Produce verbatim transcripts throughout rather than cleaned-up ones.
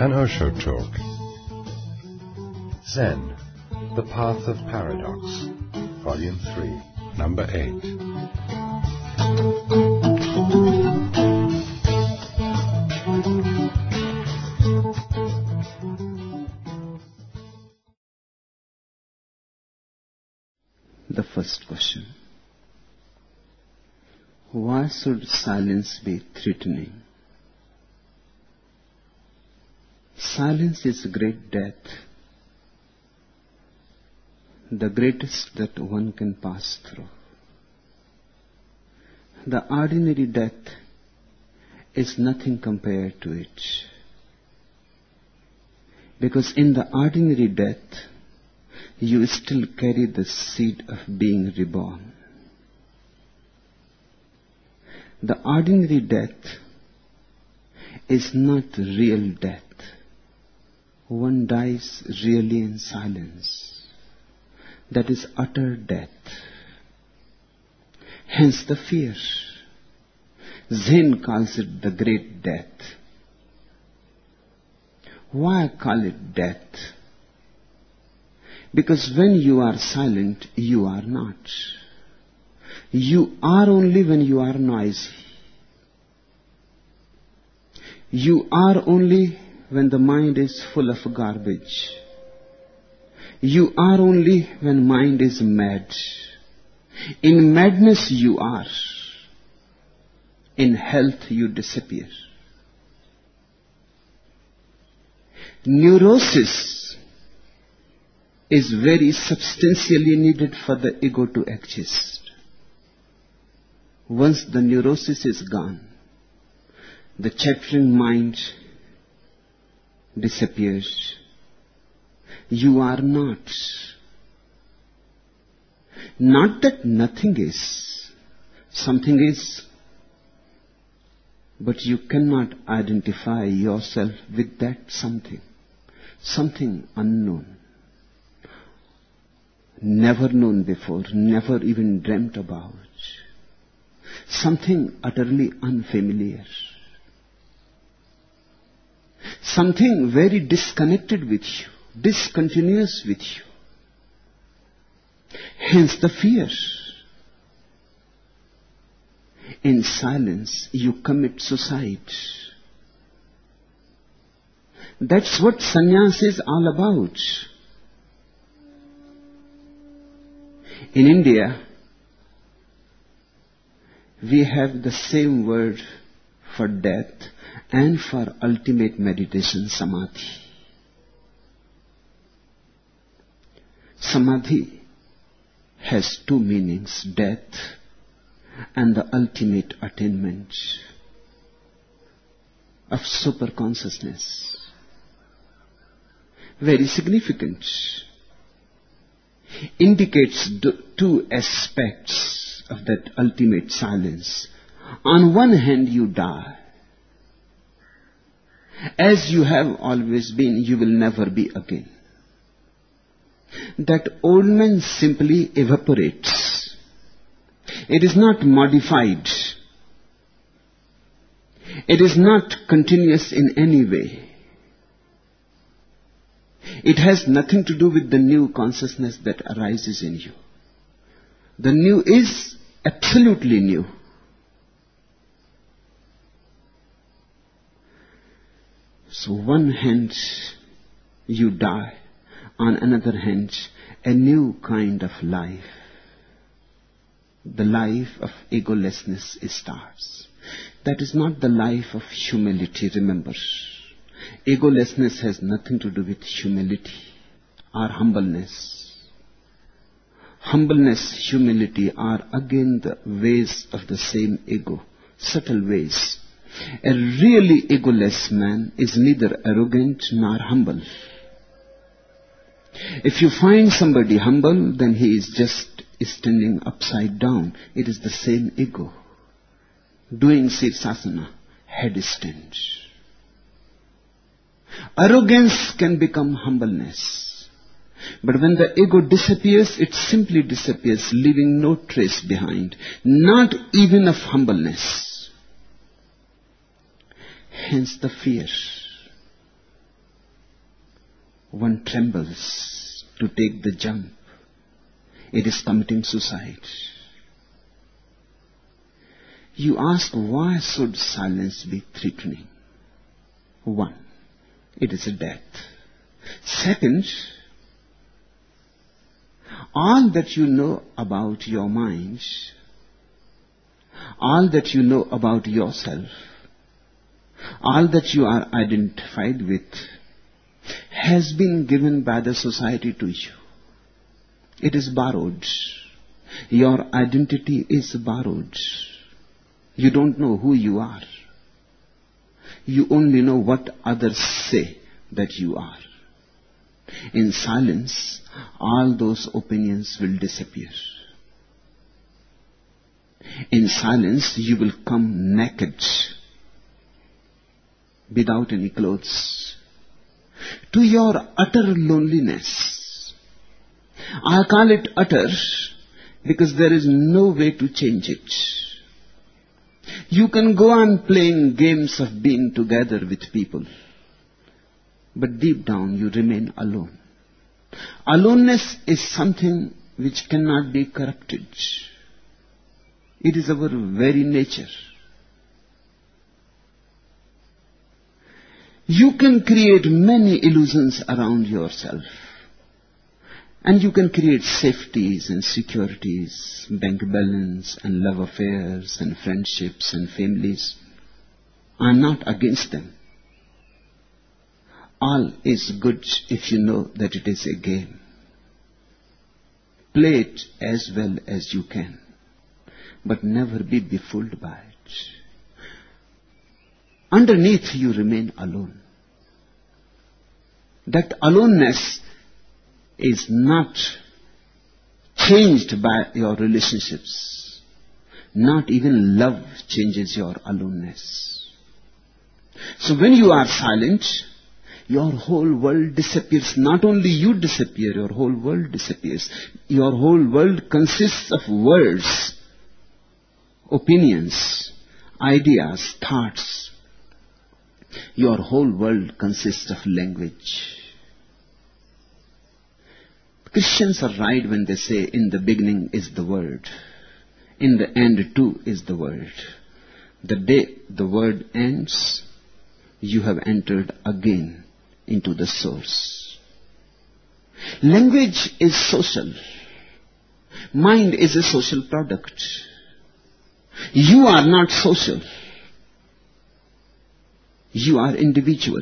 An Osho Talk. Zen, The Path of Paradox, Volume three, Number eight. The first question. Why should silence be threatening? Silence is a great death, the greatest that one can pass through. The ordinary death is nothing compared to it. Because in the ordinary death, you still carry the seed of being reborn. The ordinary death is not real death. One dies really in silence. That is utter death. Hence the fear. Zen calls it the great death. Why call it death? Because when you are silent, you are not. You are only when you are noisy. You are only when the mind is full of garbage. You are only when mind is mad. In madness you are. In health you disappear. Neurosis is very substantially needed for the ego to exist. Once the neurosis is gone, the chattering mind disappears. You are not. Not that nothing is. Something is. But you cannot identify yourself with that something. Something unknown. Never known before, never even dreamt about. Something utterly unfamiliar. Something very disconnected with you, discontinuous with you. Hence the fear. In silence, you commit suicide. That's what sannyas is all about. In India, we have the same word for death and for ultimate meditation, samadhi. Samadhi has two meanings, death and the ultimate attainment of super consciousness. Very significant. Indicates the two aspects of that ultimate silence. On one hand, you die. As you have always been, you will never be again. That old man simply evaporates. It is not modified. It is not continuous in any way. It has nothing to do with the new consciousness that arises in you. The new is absolutely new. So one hand you die, on another hand a new kind of life. The life of egolessness starts. That is not the life of humility, remember. Egolessness has nothing to do with humility or humbleness. Humbleness, humility are again the ways of the same ego, subtle ways. A really egoless man is neither arrogant nor humble. If you find somebody humble, then he is just standing upside down. It is the same ego. Doing Sirsasana, headstand. Arrogance can become humbleness. But when the ego disappears, it simply disappears, leaving no trace behind, not even of humbleness. Hence the fear. one trembles to take the jump. It is committing suicide. You ask, why should silence be threatening? One, it is a death. Second, all that you know about your mind, all that you know about yourself, all that you are identified with, has been given by the society to you. It is borrowed. Your identity is borrowed. You don't know who you are. You only know what others say that you are. In silence, all those opinions will disappear. In silence, you will come naked, without any clothes, to your utter loneliness. I call it utter because there is no way to change it. You can go on playing games of being together with people, but deep down you remain alone. Aloneness is something which cannot be corrupted. It is our very nature. You can create many illusions around yourself. And you can create safeties and securities, bank balance and love affairs and friendships and families. I am not against them. All is good if you know that it is a game. Play it as well as you can, but never be befooled by it. Underneath you remain alone. That aloneness is not changed by your relationships. Not even love changes your aloneness. So when you are silent, your whole world disappears. Not only you disappear, your whole world disappears. Your whole world consists of words, opinions, ideas, thoughts. Your whole world consists of language. Christians are right when they say, in the beginning is the Word. In the end too is the Word. The day the Word ends, you have entered again into the source. Language is social. Mind is a social product. You are not social. You are individual.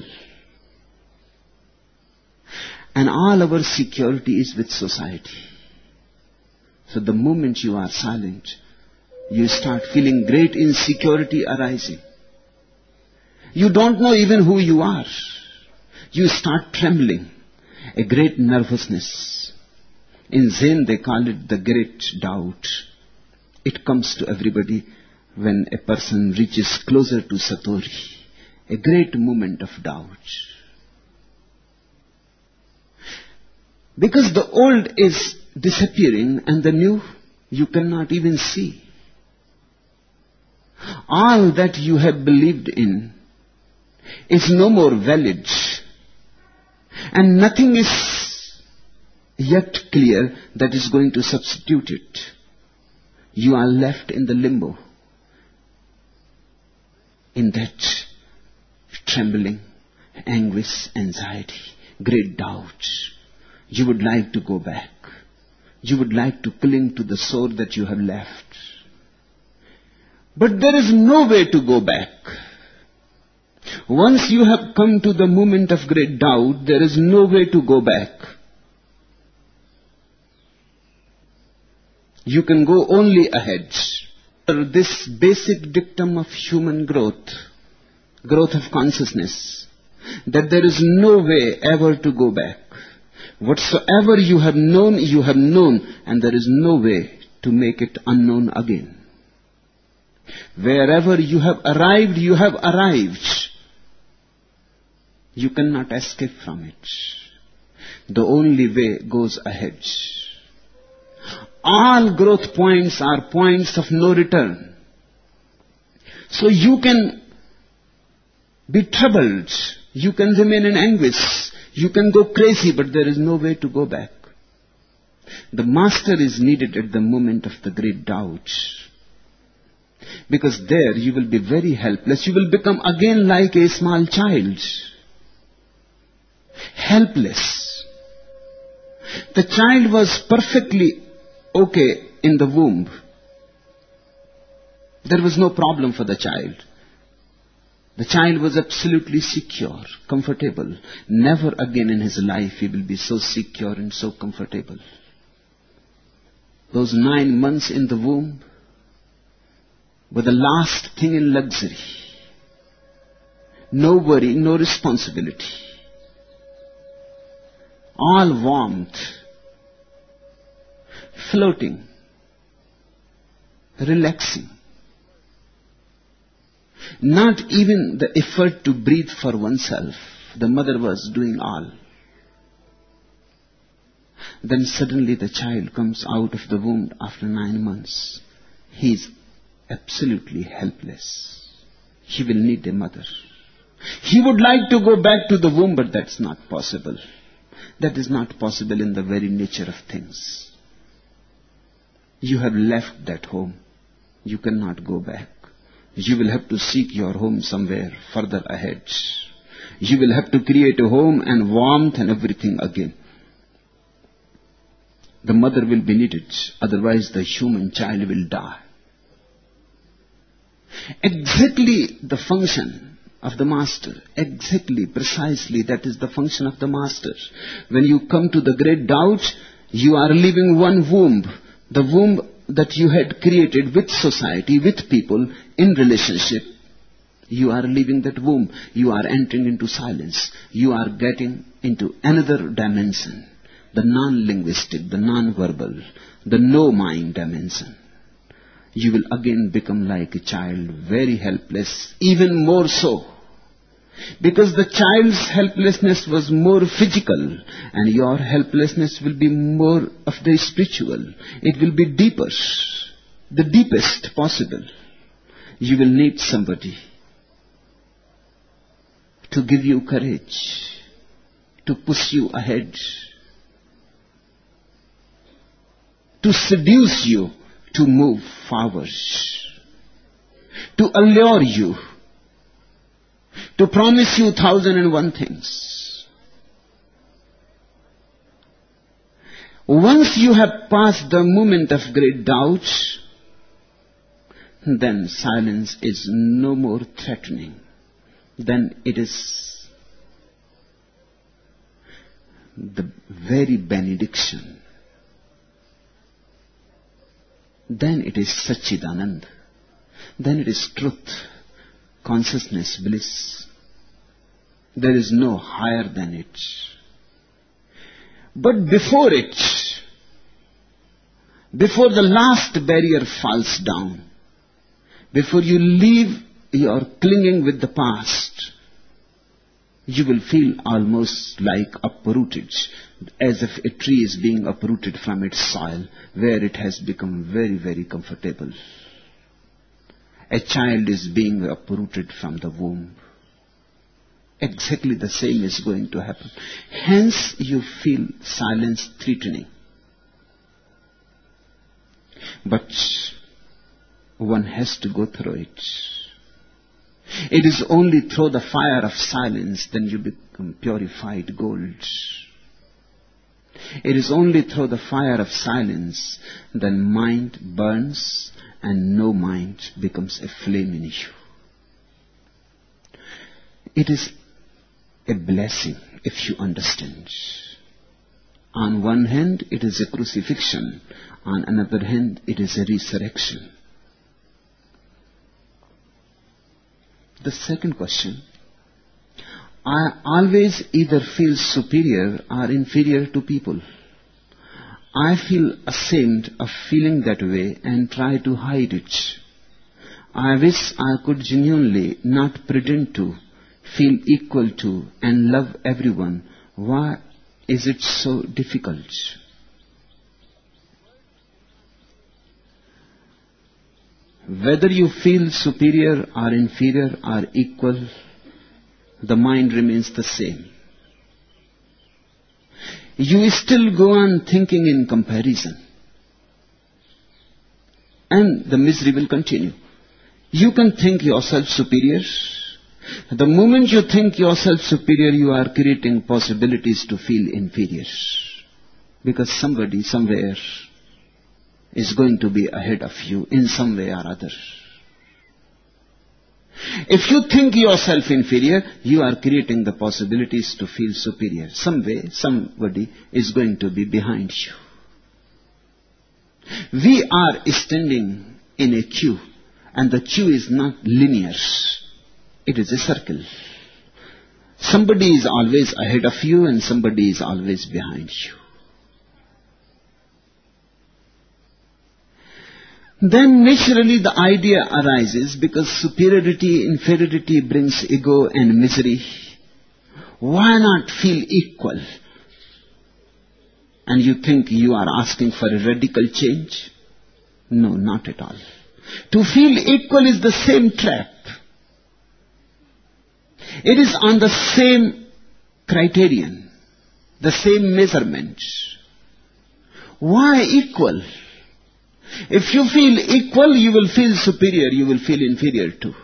And all our security is with society. So the moment you are silent, you start feeling great insecurity arising. You don't know even who you are. You start trembling, a great nervousness. In Zen they call it the great doubt. It comes to everybody when a person reaches closer to Satori. A great moment of doubt. Because the old is disappearing and the new you cannot even see. All that you have believed in is no more valid. And nothing is yet clear that is going to substitute it. You are left in the limbo. In that trembling, anguish, anxiety, great doubt. You would like to go back. You would like to cling to the sword that you have left. But there is no way to go back. Once you have come to the moment of great doubt, there is no way to go back. You can go only ahead. This basic dictum of human growth, growth of consciousness, that there is no way ever to go back. Whatsoever you have known, you have known, and there is no way to make it unknown again. Wherever you have arrived, you have arrived. You cannot escape from it. The only way goes ahead. All growth points are points of no return. So you can be troubled. You can remain in anguish. You can go crazy, but there is no way to go back. The master is needed at the moment of the great doubt. Because there you will be very helpless. You will become again like a small child. Helpless. The child was perfectly okay in the womb. There was no problem for the child. The child was absolutely secure, comfortable. Never again in his life he will be so secure and so comfortable. Those nine months in the womb were the last thing in luxury. No worry, no responsibility. All warmth, floating, relaxing. Not even the effort to breathe for oneself. The mother was doing all. Then suddenly the child comes out of the womb after nine months. He is absolutely helpless. He will need a mother. He would like to go back to the womb, but that's not possible. That is not possible in the very nature of things. You have left that home. You cannot go back. You will have to seek your home somewhere further ahead. You will have to create a home and warmth and everything again. The mother will be needed, otherwise the human child will die. Exactly the function of the master, exactly, precisely, that is the function of the master. When you come to the great doubt, you are leaving one womb, the womb that you had created with society, with people, in relationship. You are leaving that womb. You are entering into silence. You are getting into another dimension. The non-linguistic, the non-verbal, the no-mind dimension. You will again become like a child, very helpless, even more so. Because the child's helplessness was more physical, and your helplessness will be more of the spiritual. It will be deeper, the deepest possible. You will need somebody to give you courage, to push you ahead, to seduce you to move forward, to allure you, to promise you thousand and one things. Once you have passed the moment of great doubt, then silence is no more threatening. Then it is the very benediction. Then it is Satchidanand. Then it is truth, consciousness, bliss. There is no higher than it. But before it, before the last barrier falls down, before you leave your clinging with the past, you will feel almost like uprooted, as if a tree is being uprooted from its soil, where it has become very, very comfortable. A child is being uprooted from the womb. Exactly the same is going to happen. Hence you feel silence threatening. But one has to go through it. It is only through the fire of silence then you become purified gold. It is only through the fire of silence then mind burns and no mind becomes a flame in you. It is a blessing if you understand. On one hand, it is a crucifixion. On another hand, it is a resurrection. The second question. I always either feel superior or inferior to people. I feel ashamed of feeling that way and try to hide it. I wish I could genuinely, not pretend to, feel equal to and love everyone. Why is it so difficult? Whether you feel superior or inferior or equal, the mind remains the same. you still go on thinking in comparison. And the misery will continue. You can think yourself superior. The moment you think yourself superior, you are creating possibilities to feel inferior. Because somebody, somewhere, is going to be ahead of you in some way or other. If you think yourself inferior, you are creating the possibilities to feel superior. Some way, somebody is going to be behind you. We are standing in a queue, and the queue is not linear. It is a circle. Somebody is always ahead of you, and somebody is always behind you. Then naturally the idea arises, because superiority, inferiority brings ego and misery. Why not feel equal? And you think you are asking for a radical change? No, not at all. To feel equal is the same trap. It is on the same criterion, the same measurement. Why equal? If you feel equal, you will feel superior, you will feel inferior too.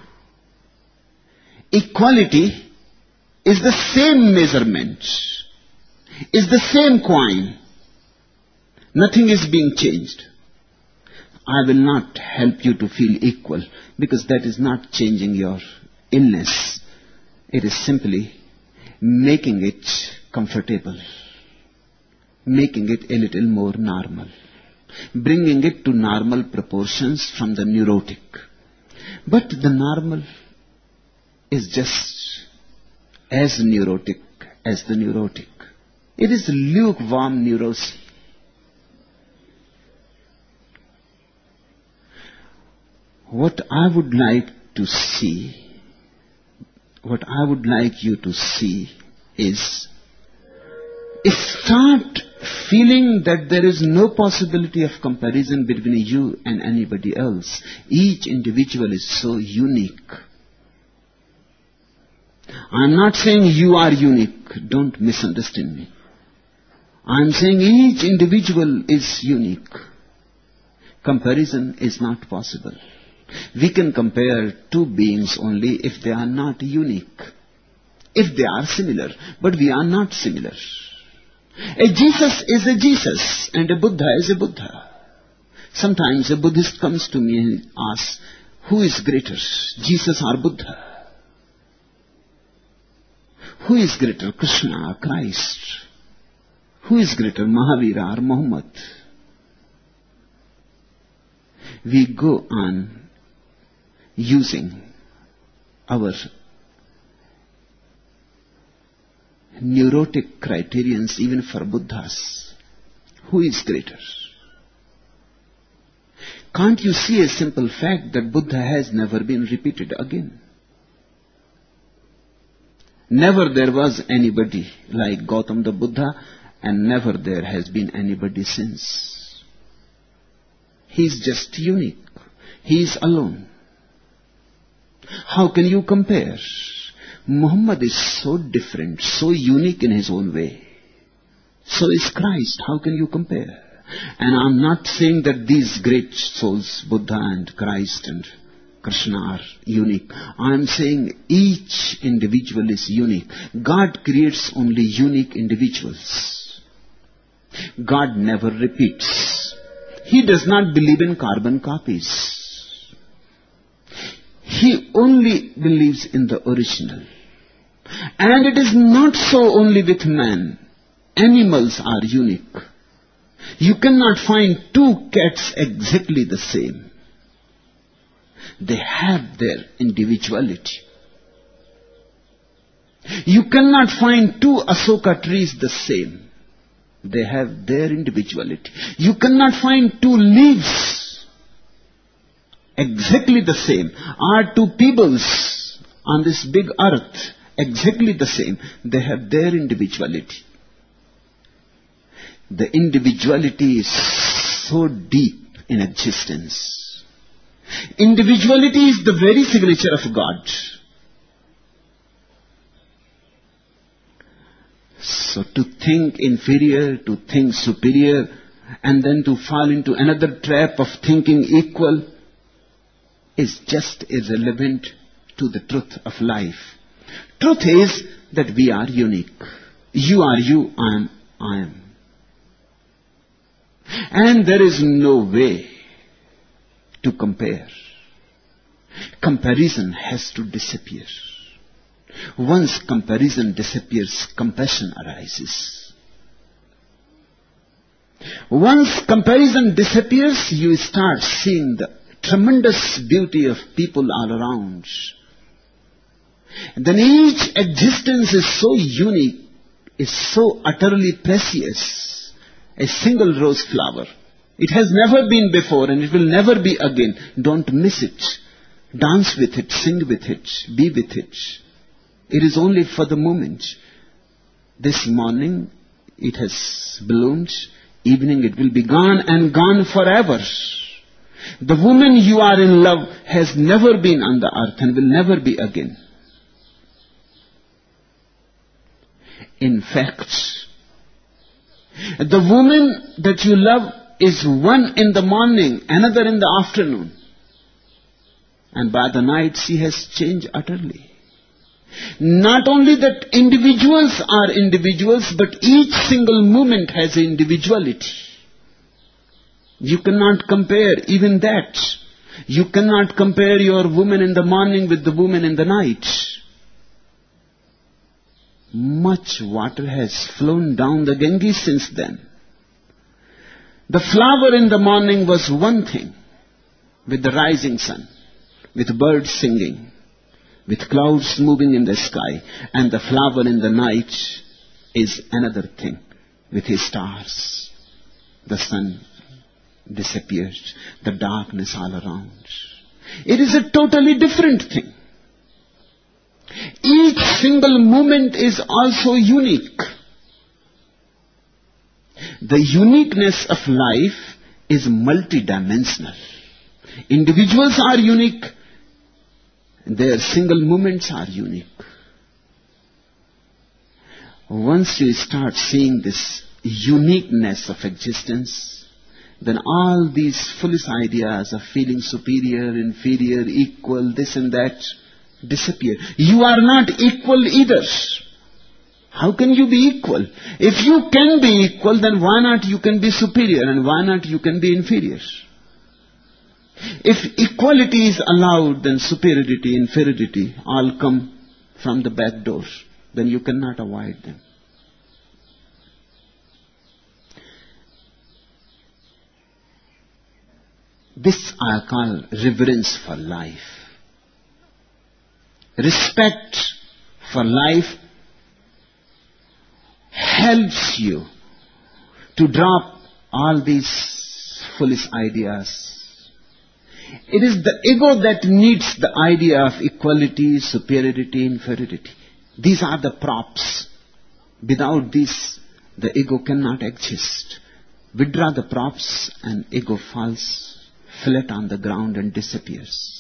Equality is the same measurement, is the same coin. Nothing is being changed. I will not help you to feel equal, because that is not changing your illness. It is simply making it comfortable, making it a little more normal, bringing it to normal proportions from the neurotic. But the normal is just as neurotic as the neurotic. It is lukewarm neurosis. What I would like to see, what I would like you to see is, start feeling that there is no possibility of comparison between you and anybody else. Each individual is so unique. I'm not saying you are unique. Don't misunderstand me. I'm saying each individual is unique. Comparison is not possible. We can compare two beings only if they are not unique. If they are similar, but we are not similar. A Jesus is a Jesus, and a Buddha is a Buddha. Sometimes a Buddhist comes to me and asks, who is greater, Jesus or Buddha? Who is greater, Krishna or Christ? Who is greater, Mahavira or Muhammad? We go on using our neurotic criterions even for Buddhas. Who is greater? Can't you see a simple fact that Buddha has never been repeated again? Never there was anybody like Gautam the Buddha, and never there has been anybody since. He is just unique. He is alone. How can you compare? Muhammad is so different, so unique in his own way. So is Christ. How can you compare? And I'm not saying that these great souls, Buddha and Christ and Krishna, are unique. I'm saying each individual is unique. God creates only unique individuals. God never repeats. He does not believe in carbon copies. He only believes in the original. And it is not so only with man. Animals are unique. You cannot find two cats exactly the same. They have their individuality. You cannot find two Asoka trees the same. They have their individuality. You cannot find two leaves exactly the same. Are two pebbles on this big earth exactly the same? They have their individuality. The individuality is so deep in existence. Individuality is the very signature of God. So So to think inferior, to think superior, and then to fall into another trap of thinking equal is just irrelevant to the truth of life. Truth is that we are unique. You are you, I am I am. And there is no way to compare. Comparison has to disappear. Once comparison disappears, compassion arises. Once comparison disappears, you start seeing the tremendous beauty of people all around. And then each existence is so unique, is so utterly precious. A single rose flower. It has never been before and it will never be again. Don't miss it. Dance with it, sing with it, be with it. It is only for the moment. This morning it has bloomed. Evening it will be gone and gone forever. The woman you are in love has never been on the earth and will never be again. In fact, the woman that you love is one in the morning, another in the afternoon. And by the night she has changed utterly. Not only that individuals are individuals, but each single moment has individuality. You cannot compare even that. You cannot compare your woman in the morning with the woman in the night. Much water has flown down the Ganges since then. The flower in the morning was one thing, with the rising sun, with birds singing, with clouds moving in the sky, and the flower in the night is another thing, with his stars. The sun disappeared, the darkness all around. It is a totally different thing. Each single moment is also unique. The uniqueness of life is multidimensional. Individuals are unique. Their single moments are unique. Once you start seeing this uniqueness of existence, then all these foolish ideas of feeling superior, inferior, equal, this and that, disappear. You are not equal either. How can you be equal? If you can be equal, then why not you can be superior and why not you can be inferior? If equality is allowed, then superiority, inferiority all come from the back door. Then you cannot avoid them. This I call reverence for life. Respect for life helps you to drop all these foolish ideas. It is the ego that needs the idea of equality, superiority, inferiority. These are the props. Without these, the ego cannot exist. Withdraw the props and ego falls flat on the ground and disappears.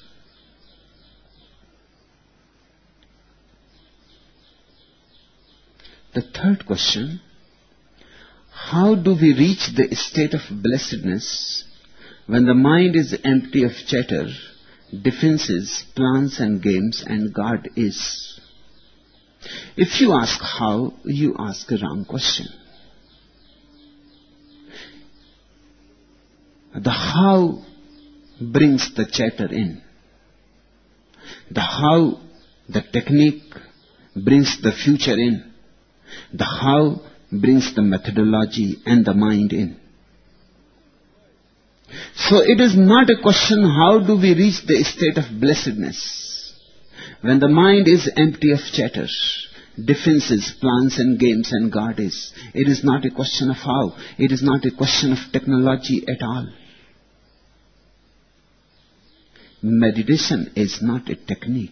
The third question, how do we reach the state of blessedness when the mind is empty of chatter, defenses, plans and games, and God is? If you ask how, you ask a wrong question. The how brings the chatter in. The how, the technique, brings the future in. The how brings the methodology and the mind in. So it is not a question how do we reach the state of blessedness when the mind is empty of chatter, defenses, plans and games, and God is. It is not a question of how. It is not a question of technology at all. Meditation is not a technique.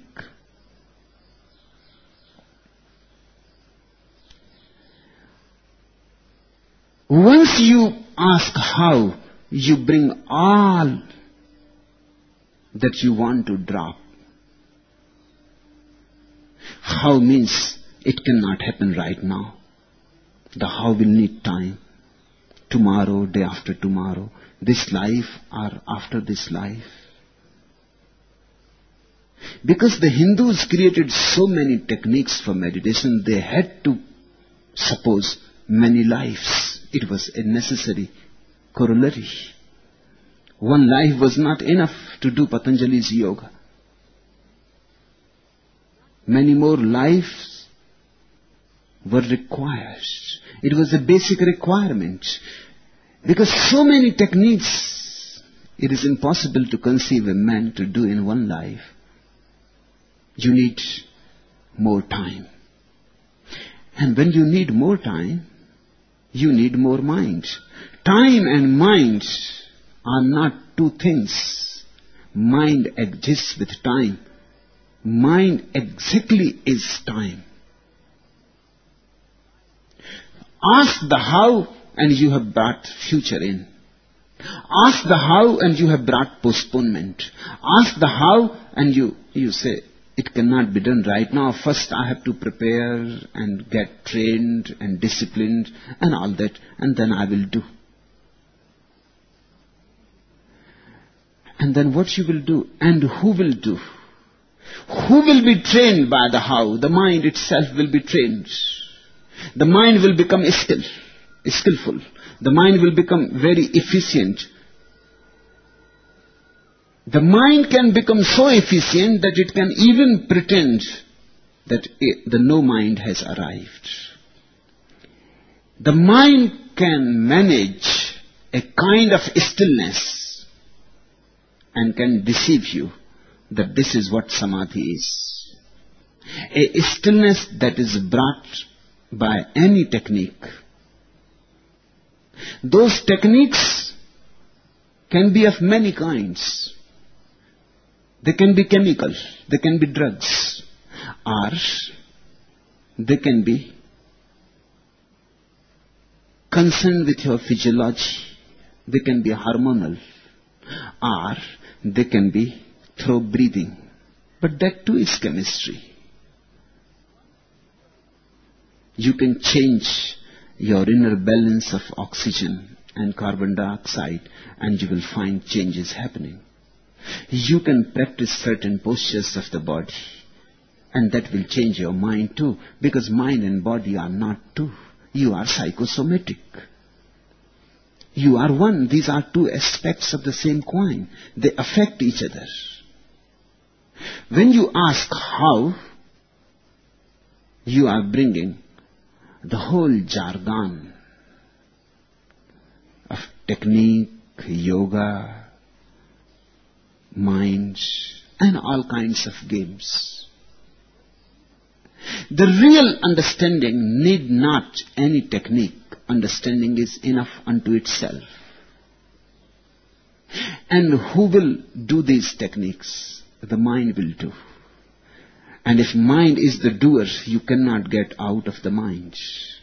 Once you ask how, you bring all that you want to drop. How means it cannot happen right now. The how will need time. Tomorrow, day after tomorrow, this life or after this life. Because the Hindus created so many techniques for meditation, they had to suppose many lives. It was a necessary corollary. One life was not enough to do Patanjali's yoga. Many more lives were required. It was a basic requirement. Because so many techniques, it is impossible to conceive a man to do in one life. You need more time. And when you need more time, you need more mind. Time and mind are not two things. Mind exists with time. Mind exactly is time. Ask the how and you have brought future in. Ask the how and you have brought postponement. Ask the how and you, you say, it cannot be done right now. First I have to prepare and get trained and disciplined and all that, and then I will do. And then what you will do and who will do? Who will be trained by the how? The mind itself will be trained. The mind will become skill, skillful. The mind will become very efficient. The mind can become so efficient that it can even pretend that it, the no mind has arrived. The mind can manage a kind of stillness and can deceive you that this is what samadhi is. A stillness that is brought by any technique. Those techniques can be of many kinds. They can be chemical, they can be drugs, or they can be concerned with your physiology. They can be hormonal, or they can be through breathing. But that too is chemistry. You can change your inner balance of oxygen and carbon dioxide and you will find changes happening. You can practice certain postures of the body and that will change your mind too, because mind and body are not two. You are psychosomatic. You are one. These are two aspects of the same coin. They affect each other. When you ask how, you are bringing the whole jargon of technique, yoga, mind, and all kinds of games. The real understanding need not any technique. Understanding is enough unto itself. And who will do these techniques? The mind will do. And if mind is the doer, you cannot get out of the mind.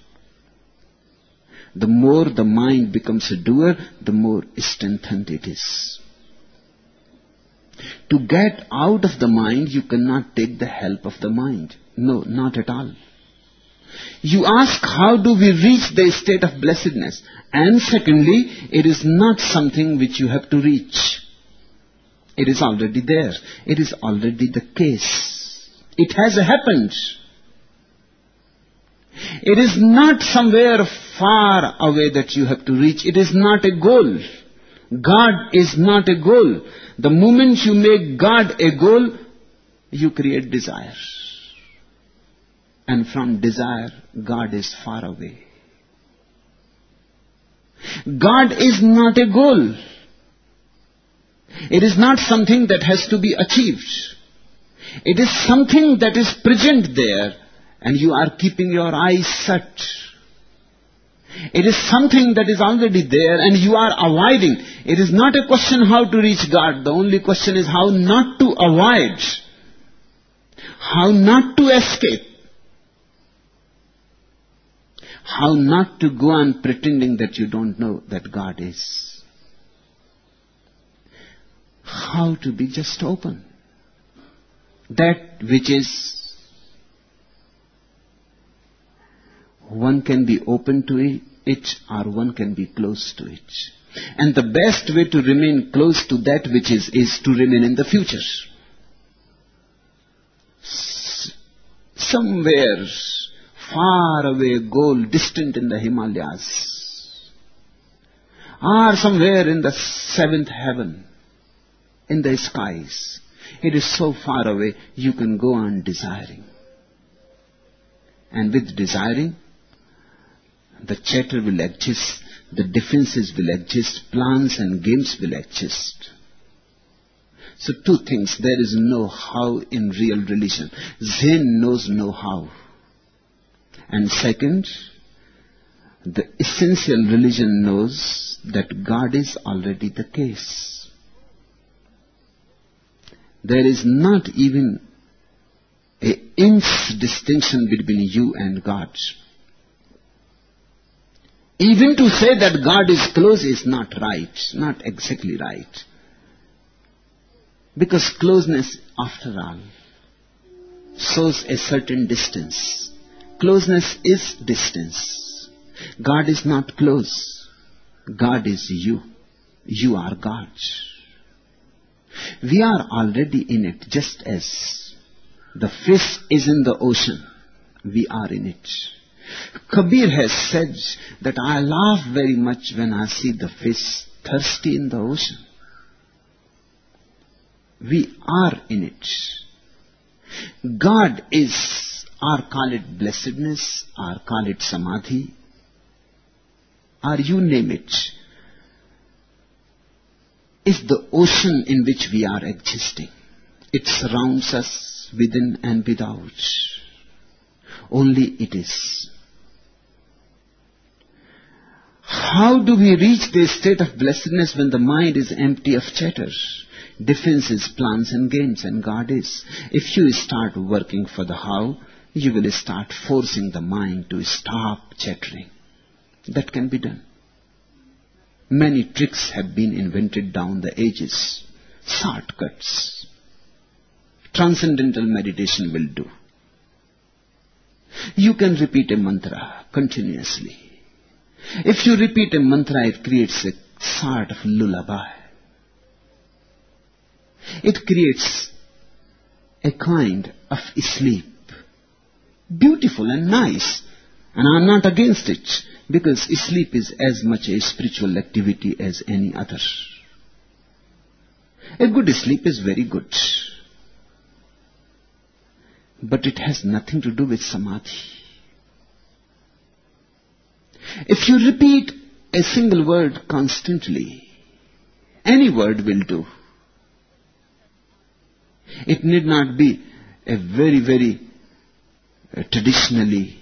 The more the mind becomes a doer, the more strengthened it is. To get out of the mind, you cannot take the help of the mind. No, not at all. You ask, how do we reach the state of blessedness? And secondly, it is not something which you have to reach. It is already there. It is already the case. It has happened. It is not somewhere far away that you have to reach. It is not a goal. God is not a goal. The moment you make God a goal, you create desire. And from desire, God is far away. God is not a goal. It is not something that has to be achieved. It is something that is present there and you are keeping your eyes shut. It is something that is already there and you are avoiding. It is not a question how to reach God. The only question is how not to avoid. How not to escape. How not to go on pretending that you don't know that God is. How to be just open. That which is One can be open to it or one can be close to it. And the best way to remain close to that which is, is to remain in the future. S- somewhere far away, goal distant in the Himalayas, or somewhere in the seventh heaven, in the skies. It is so far away, you can go on desiring. And with desiring, the chatter will exist, the defenses will exist, plans and games will exist. So two things, there is no how in real religion. Zen knows no how. And second, the essential religion knows that God is already the case. There is not even an inch distinction between you and God. Even to say that God is close is not right, not exactly right. Because closeness, after all, shows a certain distance. Closeness is distance. God is not close. God is you. You are God. We are already in it, just as the fish is in the ocean. We are in it. Kabir has said that I laugh very much when I see the fish thirsty in the ocean. We are in it. God is, or call it blessedness, or call it samadhi, or you name it, is the ocean in which we are existing. It surrounds us within and without. Only it is. How do we reach the state of blessedness when the mind is empty of chatter, defenses, plans and games, and God is? If you start working for the how, you will start forcing the mind to stop chattering. That can be done. Many tricks have been invented down the ages. Shortcuts. Transcendental meditation will do. You can repeat a mantra continuously. If you repeat a mantra, it creates a sort of lullaby. It creates a kind of sleep. Beautiful and nice. And I'm not against it, because sleep is as much a spiritual activity as any other. A good sleep is very good. But it has nothing to do with samadhi. If you repeat a single word constantly, any word will do. It need not be a very, very uh, traditionally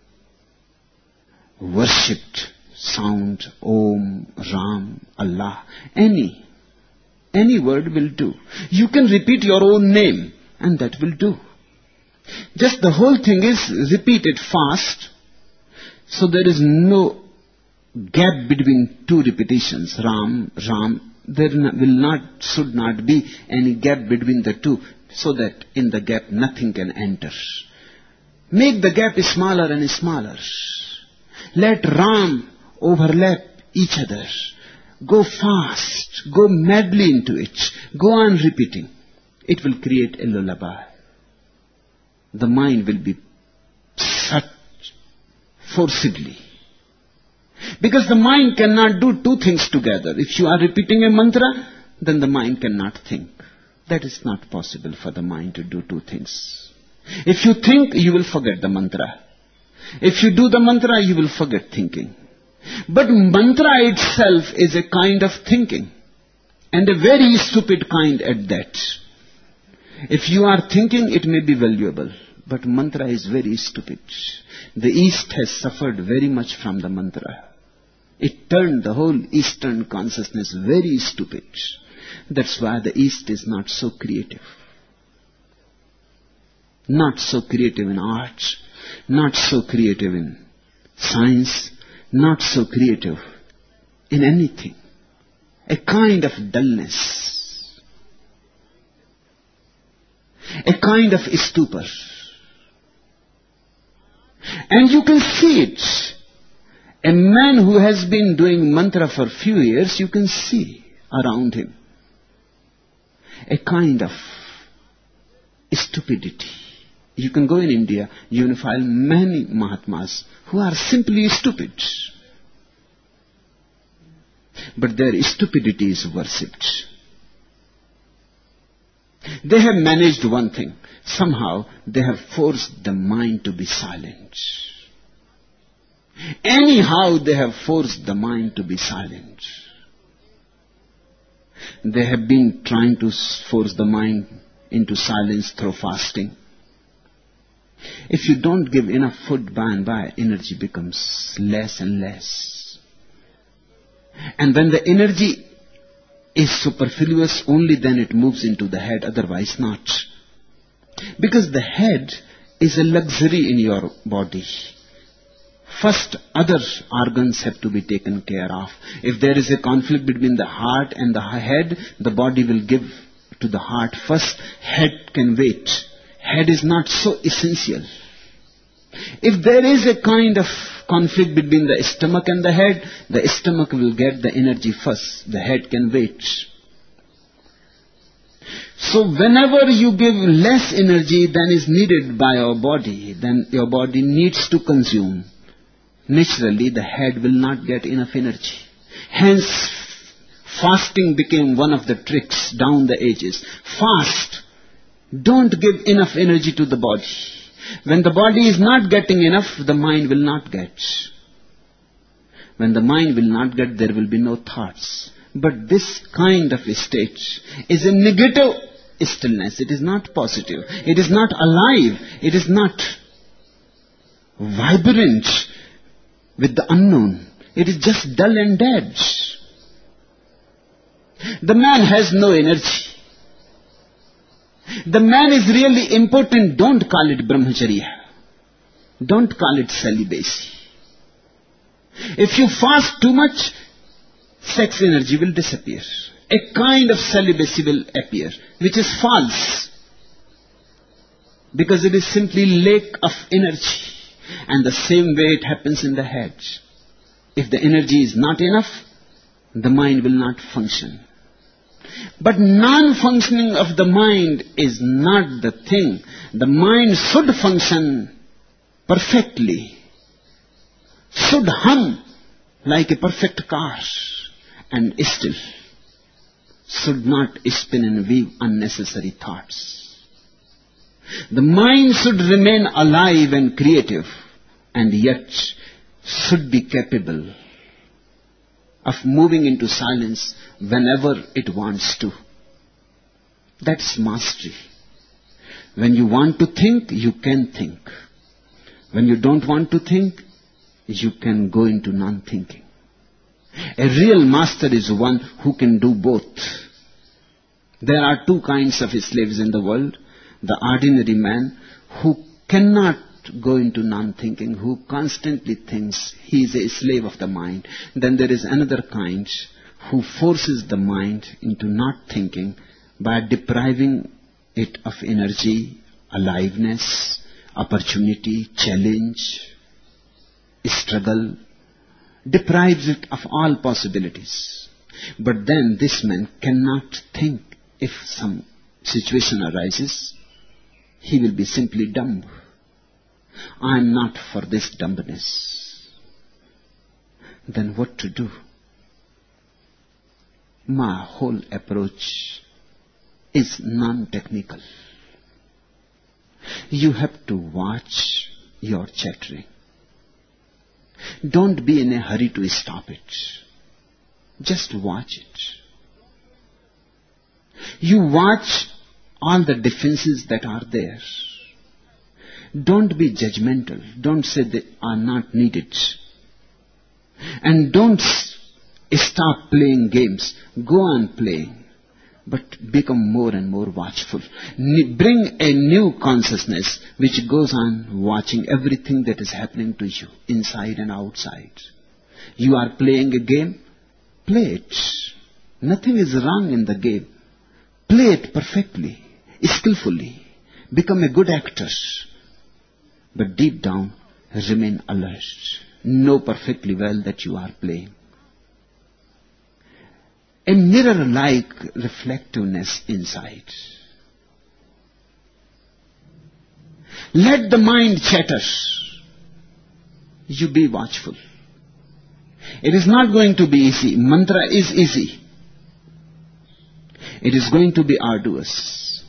worshipped sound, Om, Ram, Allah. Any, any word will do. You can repeat your own name and that will do. Just the whole thing is repeated fast, so there is no gap between two repetitions. Ram, Ram. There will not, should not be any gap between the two, so that in the gap nothing can enter. Make the gap smaller and smaller. Let Ram overlap each other. Go fast. Go madly into it. Go on repeating. It will create a lullaby. The mind will be such forcibly. Because the mind cannot do two things together. If you are repeating a mantra, then the mind cannot think. That is not possible for the mind to do two things. If you think, you will forget the mantra. If you do the mantra, you will forget thinking. But mantra itself is a kind of thinking. And a very stupid kind at that. If you are thinking, it may be valuable. But mantra is very stupid. The East has suffered very much from the mantra. It turned the whole Eastern consciousness very stupid. That's why the East is not so creative. Not so creative in art. Not so creative in science. Not so creative in anything. A kind of dullness. A kind of stupor. And you can see it. A man who has been doing mantra for few years, you can see around him a kind of stupidity. You can go in India, you will find many Mahatmas who are simply stupid. But their stupidity is worshipped. They have managed one thing. Somehow they have forced the mind to be silent. Anyhow they have forced the mind to be silent. They have been trying to force the mind into silence through fasting. If you don't give enough food, by and by energy becomes less and less. And when the energy is superfluous, only then it moves into the head, otherwise not. Because the head is a luxury in your body. First, other organs have to be taken care of. If there is a conflict between the heart and the head, the body will give to the heart first. Head can wait. Head is not so essential. If there is a kind of conflict between the stomach and the head, the stomach will get the energy first. The head can wait. So whenever you give less energy than is needed by your body, then your body needs to consume. Naturally, the head will not get enough energy. Hence, fasting became one of the tricks down the ages. Fast. Don't give enough energy to the body. When the body is not getting enough, the mind will not get. When the mind will not get, there will be no thoughts. But this kind of a state is a negative stillness. It is not positive. It is not alive. It is not vibrant with the unknown. It is just dull and dead. The man has no energy. The man is really important. Don't call it brahmacharya. Don't call it celibacy. If you fast too much, sex energy will disappear. A kind of celibacy will appear, which is false. Because it is simply lack of energy. And the same way it happens in the head. If the energy is not enough, the mind will not function. But non-functioning of the mind is not the thing. The mind should function perfectly. Should hum like a perfect car. And still should not spin and weave unnecessary thoughts. The mind should remain alive and creative, and yet should be capable of moving into silence whenever it wants to. That's mastery. When you want to think, you can think. When you don't want to think, you can go into non-thinking. A real master is one who can do both. There are two kinds of slaves in the world. The ordinary man who cannot go into non-thinking, who constantly thinks, he is a slave of the mind. Then there is another kind who forces the mind into not thinking by depriving it of energy, aliveness, opportunity, challenge, struggle, deprives it of all possibilities. But then this man cannot think. If some situation arises, he will be simply dumb. I am not for this dumbness. Then what to do? My whole approach is non-technical. You have to watch your chattering. Don't be in a hurry to stop it. Just watch it. You watch all the defenses that are there. Don't be judgmental. Don't say they are not needed. And don't stop playing games. Go on playing. But become more and more watchful. Bring a new consciousness which goes on watching everything that is happening to you, inside and outside. You are playing a game, play it. Nothing is wrong in the game. Play it perfectly, skillfully. Become a good actor. But deep down, remain alert. Know perfectly well that you are playing. A mirror-like reflectiveness inside. Let the mind chatter. You be watchful. It is not going to be easy. Mantra is easy. It is going to be arduous.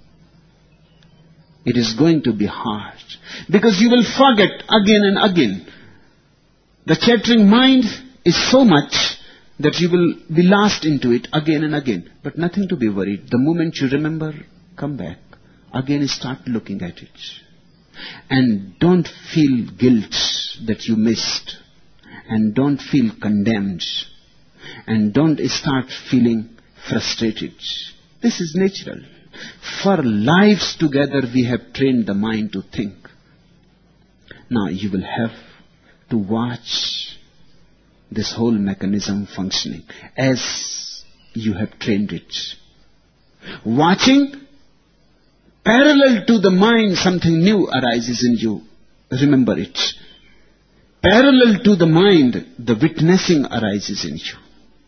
It is going to be hard. Because you will forget again and again. The chattering mind is so much that you will be lost into it again and again. But nothing to be worried. The moment you remember, come back. Again start looking at it. And don't feel guilt that you missed. And don't feel condemned. And don't start feeling frustrated. This is natural. For lives together we have trained the mind to think. Now you will have to watch this whole mechanism functioning as you have trained it. Watching, parallel to the mind, something new arises in you. Remember it. Parallel to the mind, the witnessing arises in you.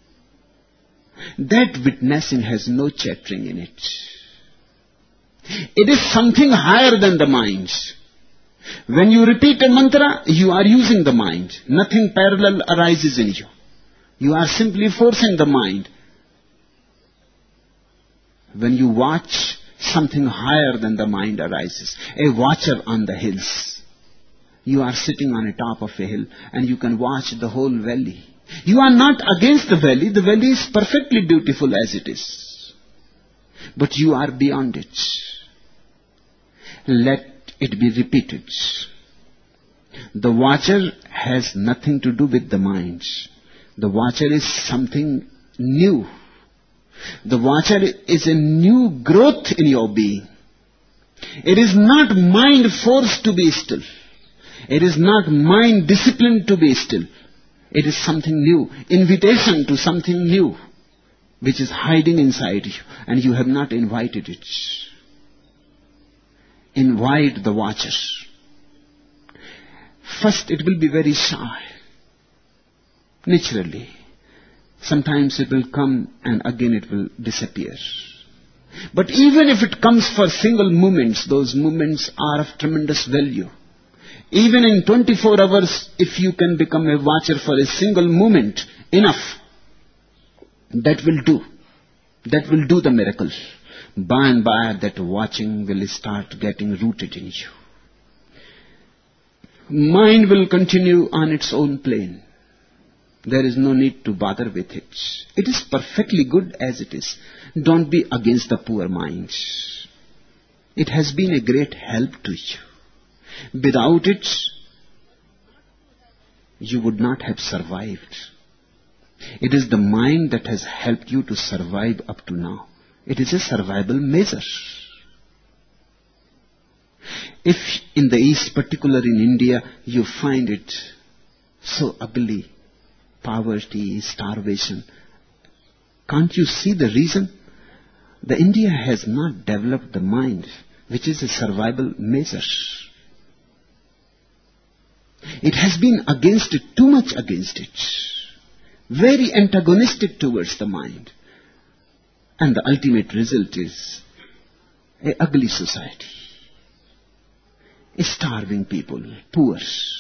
That witnessing has no chattering in it. It is something higher than the mind. When you repeat a mantra, you are using the mind. Nothing parallel arises in you. You are simply forcing the mind. When you watch, something higher than the mind arises. A watcher on the hills. You are sitting on the top of a hill and you can watch the whole valley. You are not against the valley. The valley is perfectly beautiful as it is. But you are beyond it. Let it be repeated. The watcher has nothing to do with the mind. The watcher is something new. The watcher is a new growth in your being. It is not mind forced to be still. It is not mind disciplined to be still. It is something new. Invitation to something new, which is hiding inside you, and you have not invited it. Invite the watcher. First it will be very shy. Naturally. Sometimes it will come and again it will disappear. But even if it comes for single moments, those moments are of tremendous value. Even in twenty-four hours, if you can become a watcher for a single moment, enough. That will do. That will do the miracle. By and by, that watching will start getting rooted in you. Mind will continue on its own plane. There is no need to bother with it. It is perfectly good as it is. Don't be against the poor mind. It has been a great help to you. Without it, you would not have survived. It is the mind that has helped you to survive up to now. It is a survival measure. If in the East, particularly in India, you find it so ugly, poverty, starvation, can't you see the reason? The India has not developed the mind, which is a survival measure. It has been against it, too much against it. Very antagonistic towards the mind. And the ultimate result is an ugly society. A starving people, poor.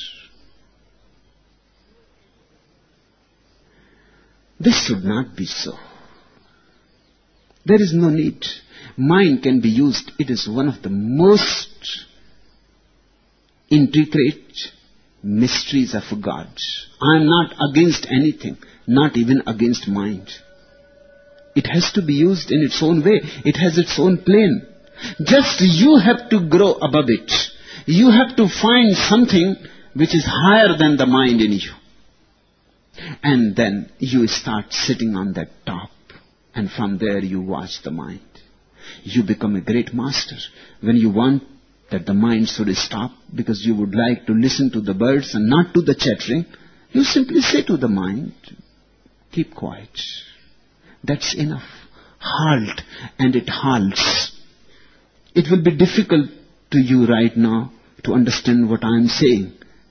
This should not be so. There is no need. Mind can be used. It is one of the most intricate mysteries of God. I am not against anything, not even against mind. It has to be used in its own way. It has its own plane. Just you have to grow above it. You have to find something which is higher than the mind in you. And then you start sitting on that top. And from there you watch the mind. You become a great master. When you want that the mind should stop because you would like to listen to the birds and not to the chattering, you simply say to the mind, keep quiet. That's enough. Halt, and it halts. It will be difficult to you right now to understand what I am saying.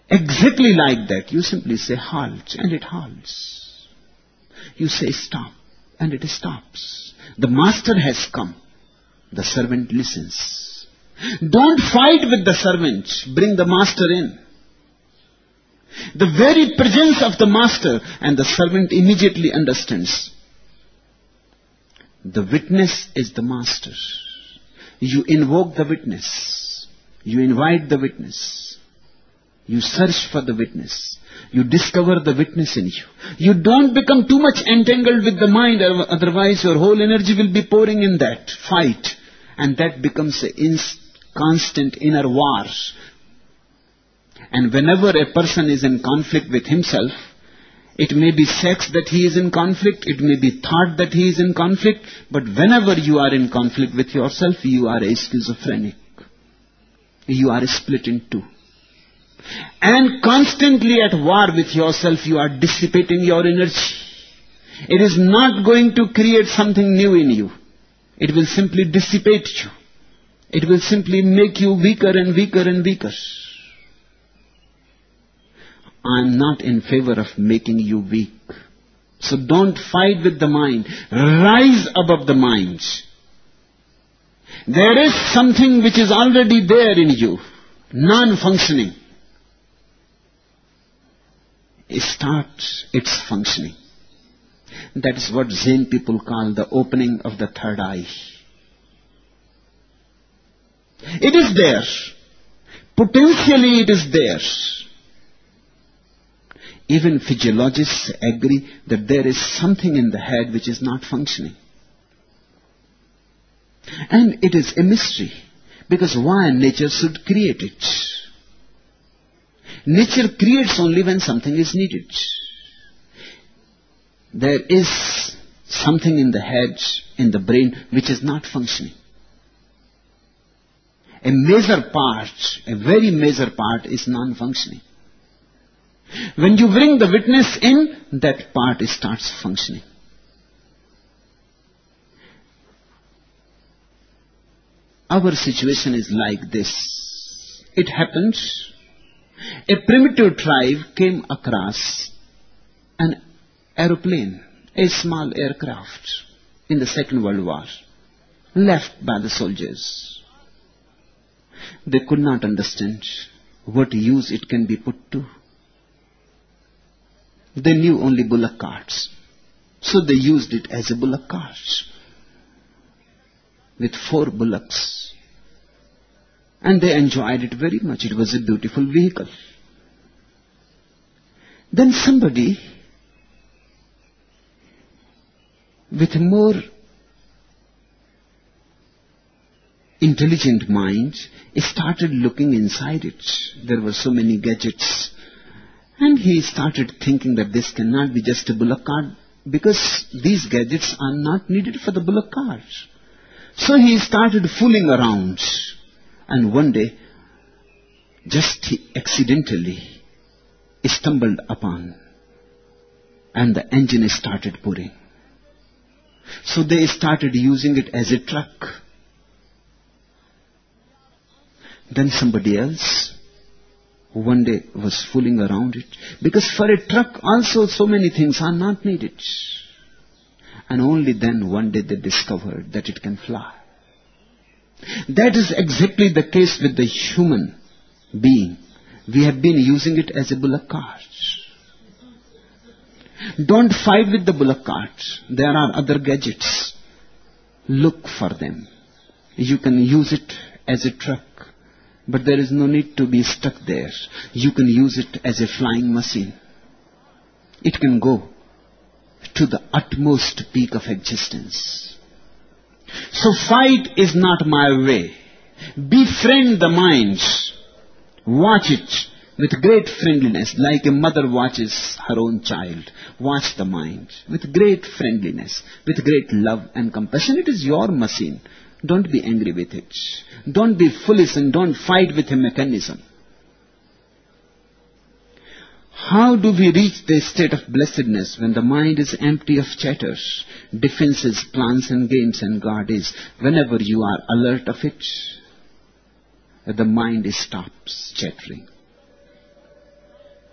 exactly like that. You simply say halt, and it halts. You say stop, and it stops. The master has come. The servant listens. Don't fight with the servant. Bring the master in. The very presence of the master, and the servant immediately understands. The witness is the master. You invoke the witness. You invite the witness. You search for the witness. You discover the witness in you. You don't become too much entangled with the mind, otherwise your whole energy will be pouring in that fight. And that becomes a ins- constant inner war. And whenever a person is in conflict with himself, it may be sex that he is in conflict, it may be thought that he is in conflict, but whenever you are in conflict with yourself, you are a schizophrenic. You are split in two. And constantly at war with yourself, you are dissipating your energy. It is not going to create something new in you. It will simply dissipate you. It will simply make you weaker and weaker and weaker. I am not in favor of making you weak. So don't fight with the mind. Rise above the mind. There is something which is already there in you, non-functioning. Start its functioning. That is what Zen people call the opening of the third eye. It is there. Potentially it is there. Even physiologists agree that there is something in the head which is not functioning. And it is a mystery, because why nature should create it? Nature creates only when something is needed. There is something in the head, in the brain, which is not functioning. A major part, a very major part is non-functioning. When you bring the witness in, that part starts functioning. Our situation is like this. It happens, a primitive tribe came across an aeroplane, a small aircraft in the Second World War, left by the soldiers. They could not understand what use it can be put to. They knew only bullock carts. So they used it as a bullock cart with four bullocks. And they enjoyed it very much. It was a beautiful vehicle. Then somebody with a more intelligent mind started looking inside it. There were so many gadgets. And he started thinking that this cannot be just a bullock cart, because these gadgets are not needed for the bullock cart. So he started fooling around. And one day, just he accidentally stumbled upon, and the engine started purring. So they started using it as a truck. Then somebody else one day was fooling around it, because for a truck also so many things are not needed. And only then one day they discovered that it can fly. That is exactly the case with the human being. We have been using it as a bullock cart. Don't fight with the bullock cart. There are other gadgets. Look for them. You can use it as a truck, but there is no need to be stuck there. You can use it as a flying machine. It can go to the utmost peak of existence. So fight is not my way. Befriend the mind. Watch it with great friendliness, like a mother watches her own child. Watch the mind with great friendliness, with great love and compassion. It is your machine. Don't be angry with it. Don't be foolish and don't fight with a mechanism. How do we reach the state of blessedness when the mind is empty of chatter, defenses, plans and games, and God is? Whenever you are alert of it, the mind stops chattering.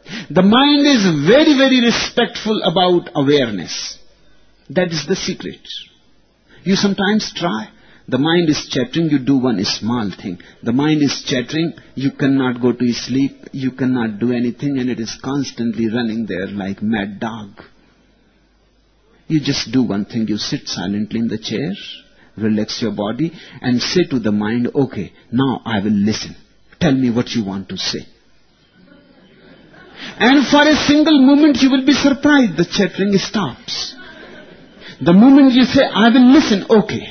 The mind is very, very respectful about awareness. That is the secret. You sometimes try. The mind is chattering, you do one small thing. The mind is chattering, you cannot go to sleep, you cannot do anything, and it is constantly running there like mad dog. You just do one thing, you sit silently in the chair, relax your body, and say to the mind, okay, now I will listen. Tell me what you want to say. And for a single moment you will be surprised, the chattering stops. The moment you say, I will listen, okay.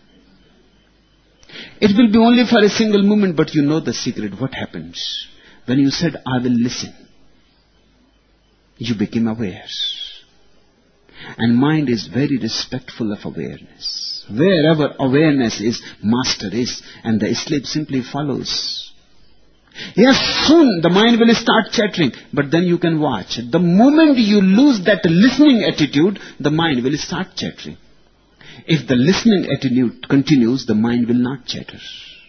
It will be only for a single moment, but you know the secret. What happens? When you said, I will listen, you became aware. And mind is very respectful of awareness. Wherever awareness is, master is, and the sleep simply follows. Yes, soon the mind will start chattering, but then you can watch. The moment you lose that listening attitude, the mind will start chattering. If the listening attitude continues, the mind will not chatter.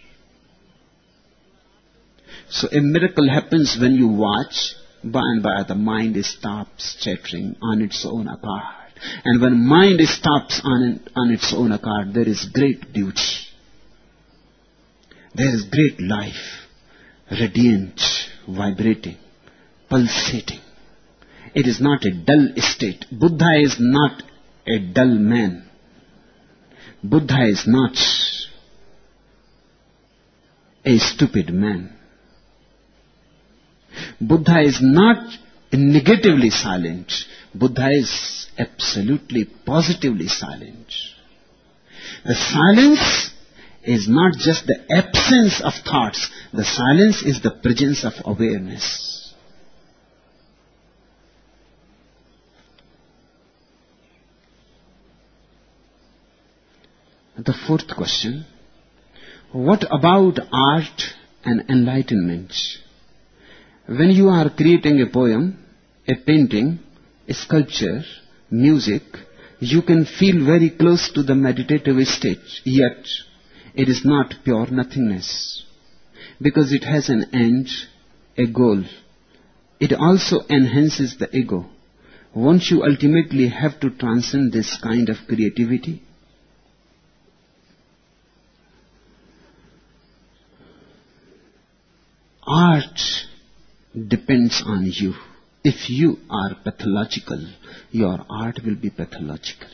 So a miracle happens when you watch. By and by the mind stops chattering on its own accord. And when mind stops on, on its own accord, there is great beauty. There is great life, radiant, vibrating, pulsating. It is not a dull state. Buddha is not a dull man. Buddha is not a stupid man. Buddha is not negatively silent. Buddha is absolutely, positively silent. The silence is not just the absence of thoughts. The silence is the presence of awareness. The fourth question, what about art and enlightenment? When you are creating a poem, a painting, a sculpture, music, you can feel very close to the meditative state, yet it is not pure nothingness, because it has an end, a goal. It also enhances the ego. Won't you ultimately have to transcend this kind of creativity? Art depends on you. If you are pathological, your art will be pathological.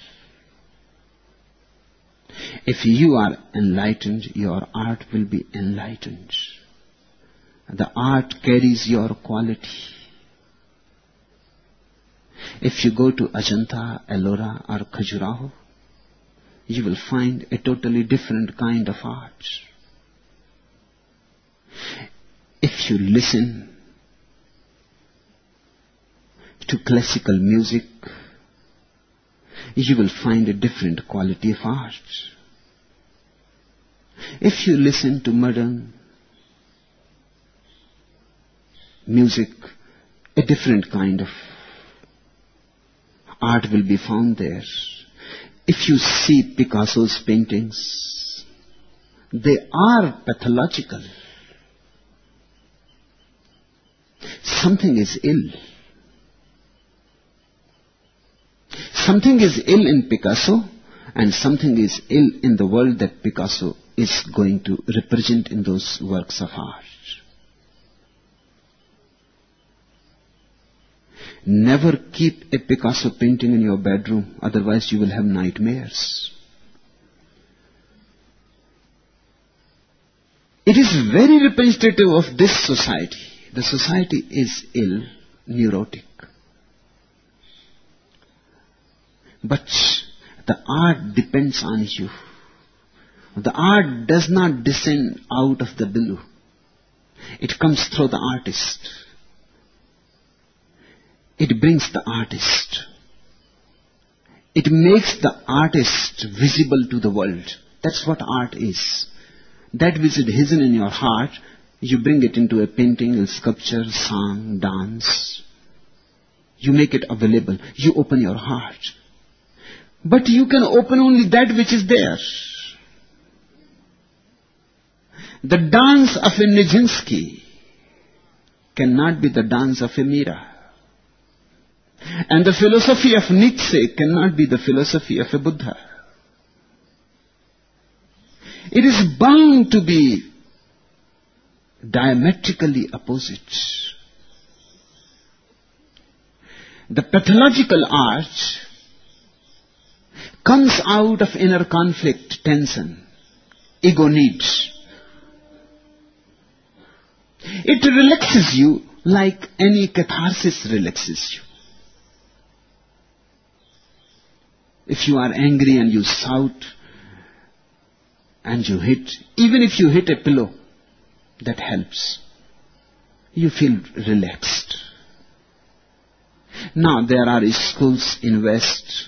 If you are enlightened, your art will be enlightened. The art carries your quality. If you go to Ajanta, Ellora or Khajuraho, you will find a totally different kind of art. If you listen to classical music, you will find a different quality of art. If you listen to modern music, a different kind of art will be found there. If you see Picasso's paintings, they are pathological. Something is ill. Something is ill in Picasso, and something is ill in the world that Picasso is going to represent in those works of art. Never keep a Picasso painting in your bedroom, otherwise you will have nightmares. It is very representative of this society. The society is ill, neurotic. But the art depends on you. The art does not descend out of the blue. It comes through the artist. It brings the artist. It makes the artist visible to the world. That's what art is. That which is hidden in your heart, you bring it into a painting, a sculpture, song, dance. You make it available. You open your heart. But you can open only that which is there. The dance of a Nijinsky cannot be the dance of a Mira. And the philosophy of Nietzsche cannot be the philosophy of a Buddha. It is bound to be diametrically opposite. The pathological art comes out of inner conflict, tension, ego needs. It relaxes you like any catharsis relaxes you. If you are angry and you shout and you hit, even if you hit a pillow, that helps. You feel relaxed. Now there are schools in West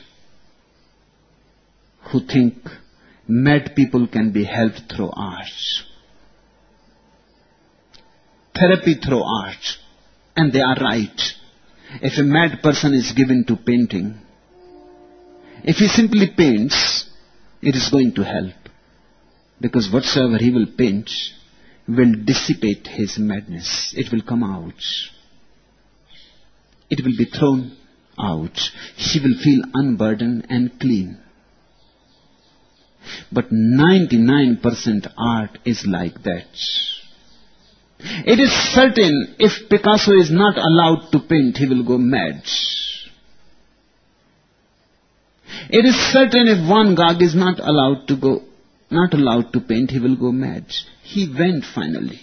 who think mad people can be helped through art. Therapy through art. And they are right. If a mad person is given to painting, if he simply paints, it is going to help. Because whatsoever he will paint will dissipate his madness. It will come out. It will be thrown out. He will feel unburdened and clean. But ninety-nine percent art is like that. It is certain if Picasso is not allowed to paint, he will go mad. It is certain if Van Gogh is not allowed to go, not allowed to paint, he will go mad. He went finally.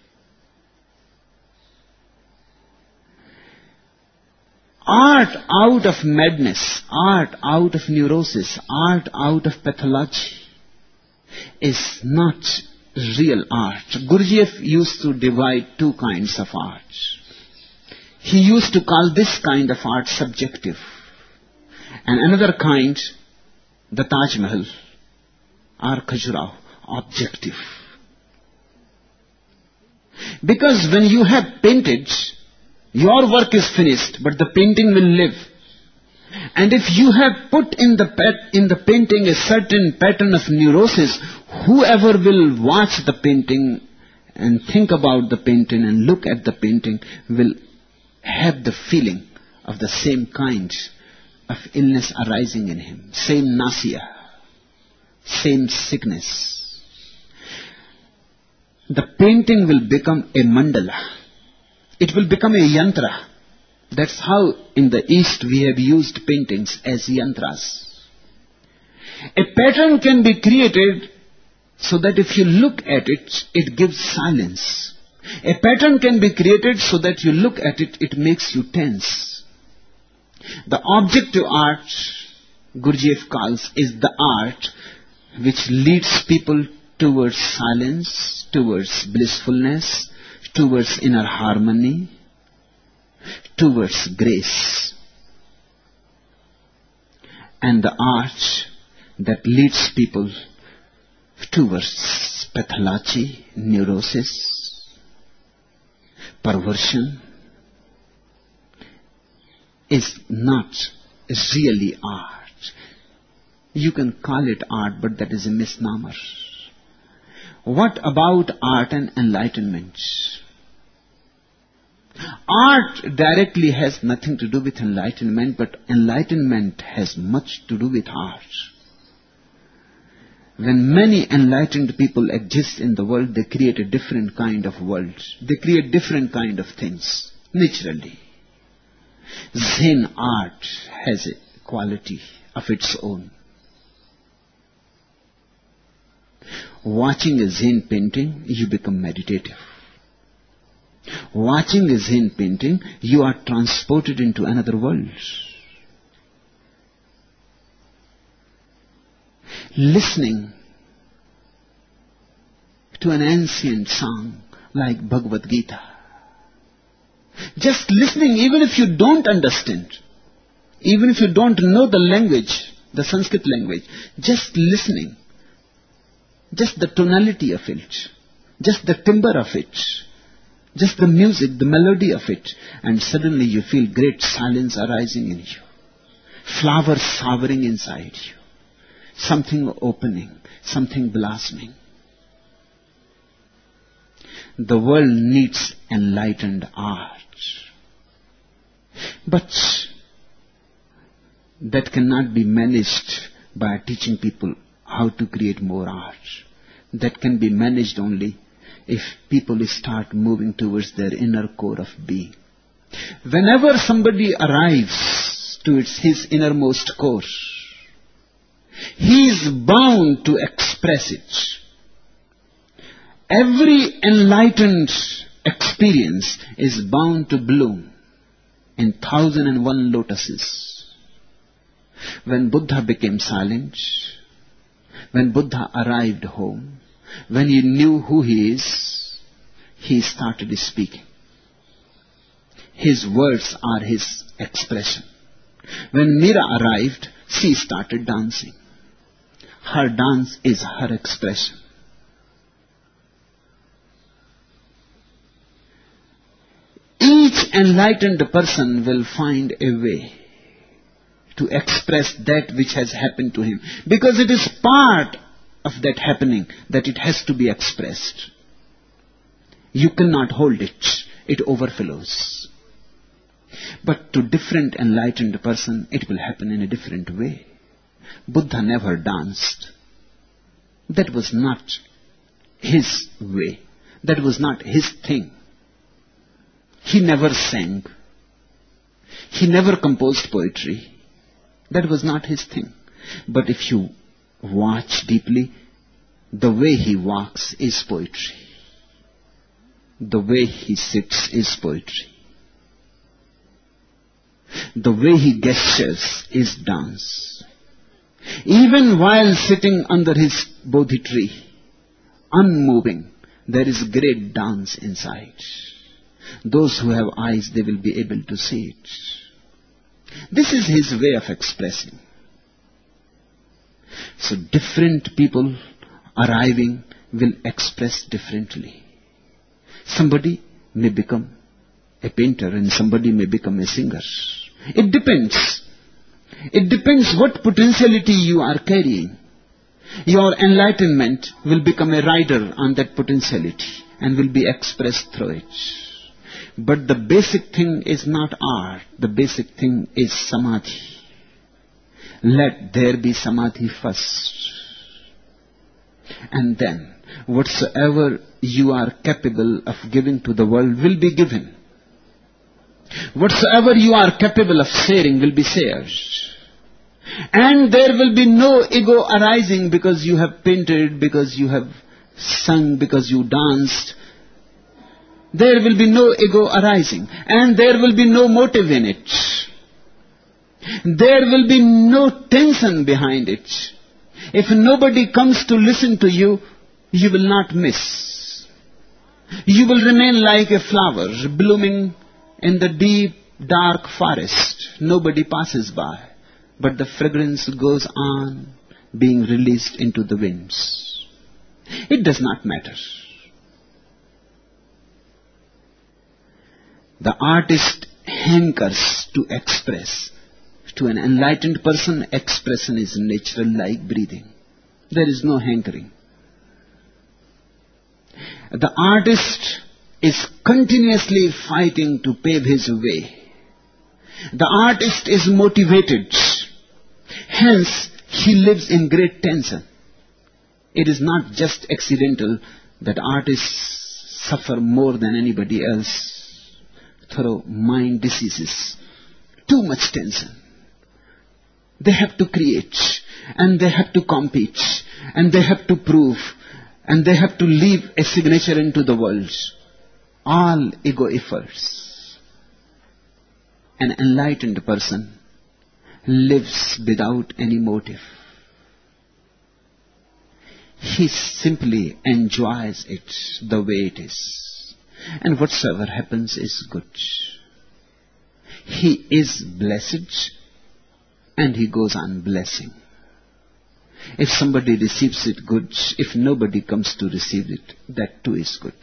Art out of madness, art out of neurosis, art out of pathology is not real art. Gurdjieff used to divide two kinds of art. He used to call this kind of art subjective. And another kind, the Taj Mahal or Khajuraho, objective. Because when you have painted, your work is finished, but the painting will live. And if you have put in the pat- in the painting a certain pattern of neurosis, whoever will watch the painting and think about the painting and look at the painting will have the feeling of the same kind of illness arising in him. Same nausea, same sickness. The painting will become a mandala. It will become a yantra. That's how in the East we have used paintings as yantras. A pattern can be created so that if you look at it, it gives silence. A pattern can be created so that you look at it, it makes you tense. The objective art, Gurdjieff calls, is the art which leads people towards silence, towards blissfulness, towards inner harmony, towards grace. And the art that leads people towards pathology, neurosis, perversion, is not really art. You can call it art, but that is a misnomer. What about art and enlightenment? Art directly has nothing to do with enlightenment, but enlightenment has much to do with art. When many enlightened people exist in the world, they create a different kind of world. They create different kind of things, naturally. Zen art has a quality of its own. Watching a Zen painting, you become meditative. Watching a Zen painting, you are transported into another world. Listening to an ancient song like Bhagavad Gita. Just listening, even if you don't understand, even if you don't know the language, the Sanskrit language, just listening, just the tonality of it, just the timbre of it, just the music, the melody of it, and suddenly you feel great silence arising in you. Flowers flowering inside you. Something opening, something blossoming. the world needs enlightened art. But that cannot be managed by teaching people how to create more art. That can be managed only if people start moving towards their inner core of being. Whenever somebody arrives to its, his innermost core, he is bound to express it. Every enlightened experience is bound to bloom in thousand and one lotuses. When Buddha became silent, when Buddha arrived home, when he knew who he is, he started speaking. His words are his expression. When Meera arrived, she started dancing. Her dance is her expression. Each enlightened person will find a way to express that which has happened to him, because it is part of that happening that it has to be expressed. You cannot hold it. It overflows. But to different enlightened person, it will happen in a different way. Buddha never danced. That was not his way. That was not his thing. He never sang. He never composed poetry. That was not his thing. But if you watch deeply, the way he walks is poetry. The way he sits is poetry. The way he gestures is dance. Even while sitting under his Bodhi tree, unmoving, there is great dance inside. Those who have eyes, they will be able to see it. This is his way of expressing. So different people arriving will express differently. Somebody may become a painter and somebody may become a singer. It depends. It depends what potentiality you are carrying. Your enlightenment will become a rider on that potentiality and will be expressed through it. But the basic thing is not art. The basic thing is samadhi. Let there be samadhi first. And then, whatsoever you are capable of giving to the world will be given. Whatsoever you are capable of sharing will be shared. And there will be no ego arising because you have painted, because you have sung, because you danced. There will be no ego arising. And there will be no motive in it. There will be no tension behind it. If nobody comes to listen to you, you will not miss. You will remain like a flower blooming in the deep, dark forest. Nobody passes by. But the fragrance goes on being released into the winds. It does not matter. The artist hankers to express. To an enlightened person, expression is natural like breathing. There is no hankering. The artist is continuously fighting to pave his way. The artist is motivated. Hence, he lives in great tension. It is not just accidental that artists suffer more than anybody else through mind diseases. Too much tension. They have to create, and they have to compete, and they have to prove, and they have to leave a signature into the world. All ego efforts. An enlightened person lives without any motive. He simply enjoys it the way it is. And whatsoever happens is good. He is blessed and he goes on blessing. If somebody receives it, good. If nobody comes to receive it, that too is good.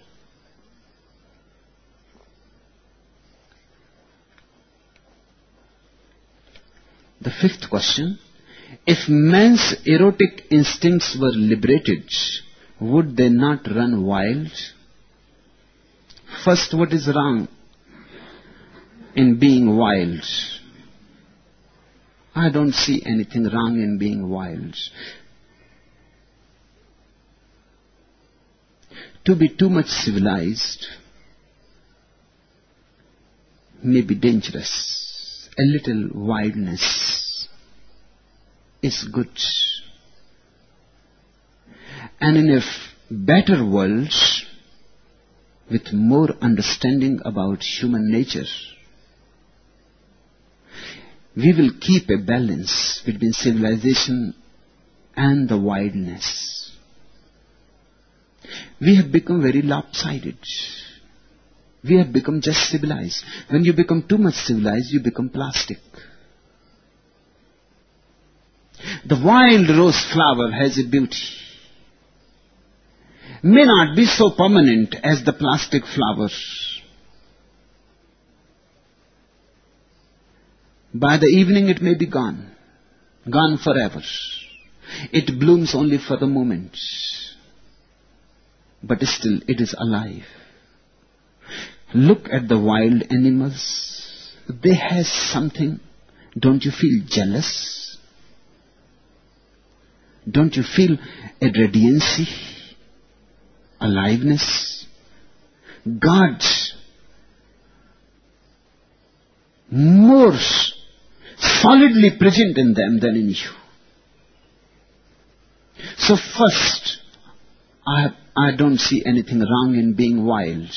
The fifth question, if man's erotic instincts were liberated, would they not run wild? First, what is wrong in being wild? I don't see anything wrong in being wild. To be too much civilized may be dangerous. A little wildness is good. And in a better world, with more understanding about human nature, we will keep a balance between civilization and the wildness. We have become very lopsided. We have become just civilized. When you become too much civilized, you become plastic. The wild rose flower has a beauty. May not be so permanent as the plastic flower. By the evening it may be gone, gone forever. It blooms only for the moment, but still it is alive. Look at the wild animals. They have something. Don't you feel jealous? Don't you feel a radiancy? Aliveness? God more solidly present in them than in you. So first, I, I don't see anything wrong in being wild.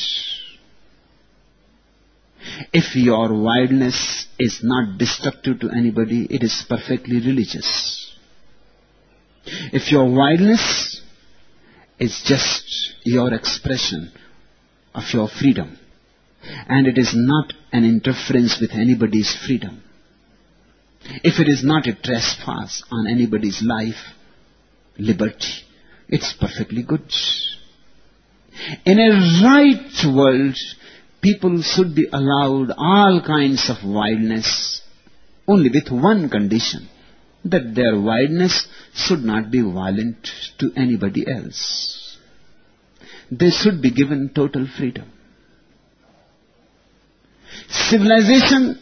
If your wildness is not destructive to anybody, it is perfectly religious. If your wildness is just your expression of your freedom, and it is not an interference with anybody's freedom, if it is not a trespass on anybody's life, liberty, it's perfectly good. In a right world, people should be allowed all kinds of wildness, only with one condition, that their wildness should not be violent to anybody else. They should be given total freedom. Civilization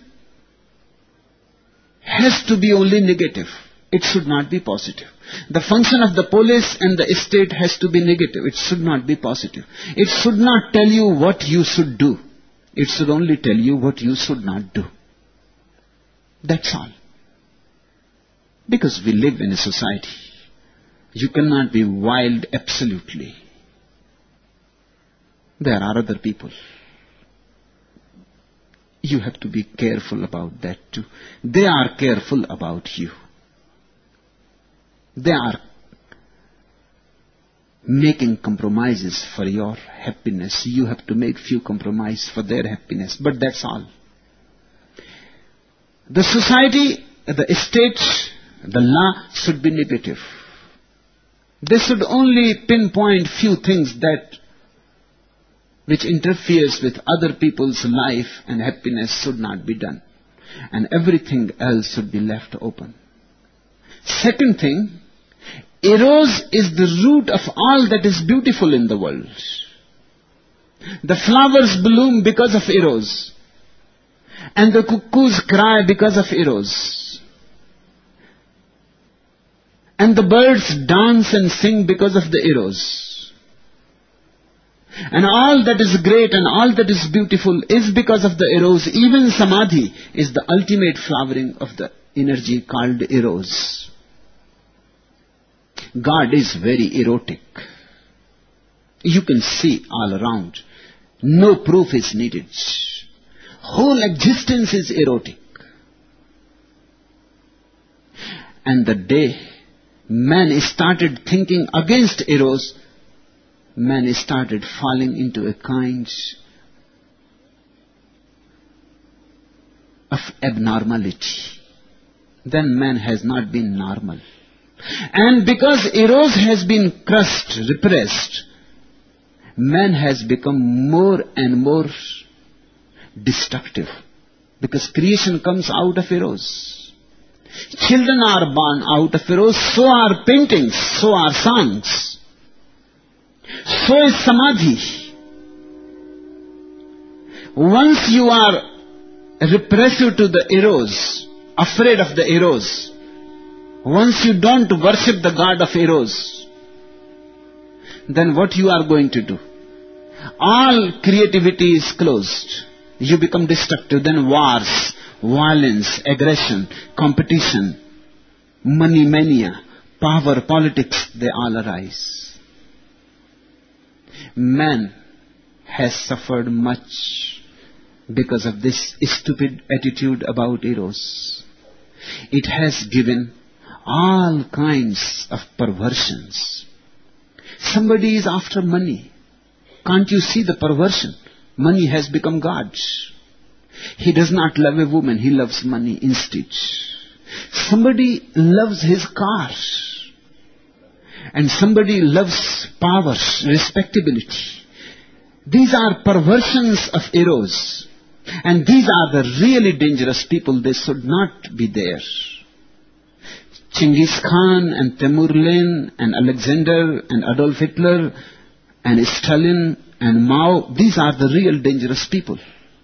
has to be only negative. It should not be positive. The function of the police and the state has to be negative. It should not be positive. It should not tell you what you should do. It should only tell you what you should not do. That's all. Because we live in a society. You cannot be wild absolutely. There are other people. You have to be careful about that too. They are careful about you. They are making compromises for your happiness. You have to make few compromises for their happiness. But that's all. The society, the state, the law should be negative. They should only pinpoint few things that which interferes with other people's life and happiness should not be done. And everything else should be left open. Second thing, eros is the root of all that is beautiful in the world. The flowers bloom because of eros. And the cuckoos cry because of eros. And the birds dance and sing because of the eros. And all that is great and all that is beautiful is because of the eros. Even samadhi is the ultimate flowering of the energy called eros. God is very erotic. You can see all around. No proof is needed. Whole existence is erotic. And the day man started thinking against eros, man started falling into a kind of abnormality. Then man has not been normal. And because eros has been crushed, repressed, man has become more and more destructive. Because creation comes out of eros. Children are born out of eros, so are paintings, so are songs. So is samadhi. Once you are repressive to the eros, afraid of the eros, once you don't worship the god of eros, then what you are going to do? All creativity is closed. You become destructive. Then wars, violence, aggression, competition, money mania, power, politics, they all arise. Man has suffered much because of this stupid attitude about eros. It has given all kinds of perversions. Somebody is after money. Can't you see the perversion? Money has become God. He does not love a woman, he loves money instead. Somebody loves his car. And somebody loves power, respectability. These are perversions of eros. And these are the really dangerous people. They should not be there. Genghis Khan and Timur-Len and Alexander and Adolf Hitler and Stalin and Mao, these are the real dangerous people.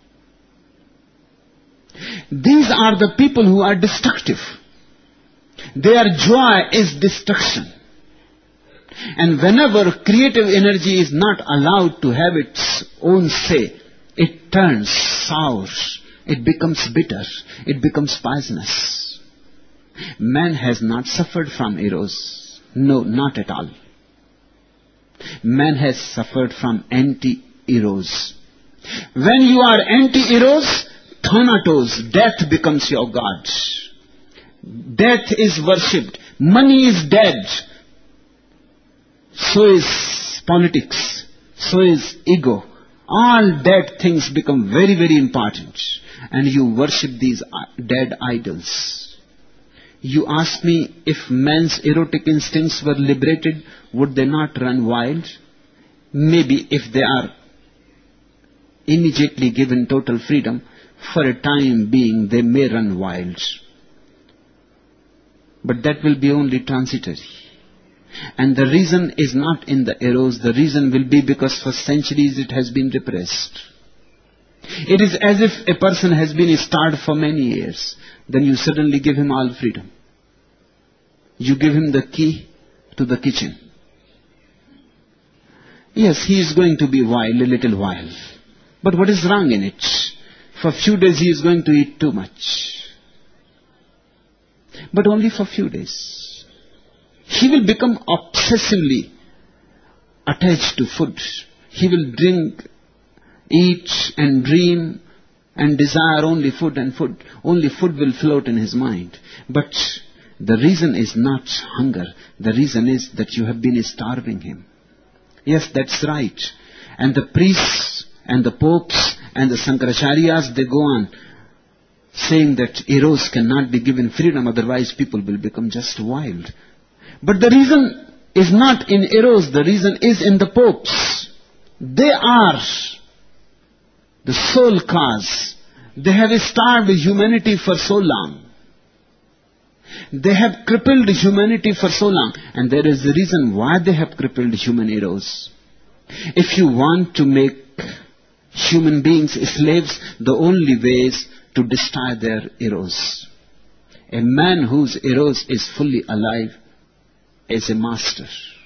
These are the people who are destructive. Their joy is destruction. And whenever creative energy is not allowed to have its own say, it turns sour, it becomes bitter, it becomes poisonous. Man has not suffered from eros. No, not at all. Man has suffered from anti-eros. When you are anti-eros, thanatos, death becomes your god. Death is worshipped. Money is dead. So is politics. So is ego. All dead things become very, very important. And you worship these dead idols. You ask me, if man's erotic instincts were liberated, would they not run wild? Maybe if they are immediately given total freedom, for a time being they may run wild. But that will be only transitory. And the reason is not in the eros, the reason will be because for centuries it has been repressed. It is as if a person has been starved for many years. Then you suddenly give him all freedom. You give him the key to the kitchen. Yes, he is going to be wild a little while. But what is wrong in it? For a few days he is going to eat too much. But only for a few days. He will become obsessively attached to food. He will drink, eat and dream and desire only food and food. Only food will float in his mind. But the reason is not hunger. The reason is that you have been starving him. Yes, that's right. And the priests and the popes and the Sankaracharyas, they go on saying that eros cannot be given freedom, otherwise people will become just wild. But the reason is not in eros, the reason is in the popes. They are the sole cause. They have starved humanity for so long. They have crippled humanity for so long. And there is a reason why they have crippled human eros. If you want to make human beings slaves, the only way is to destroy their eros. A man whose eros is fully alive is a master.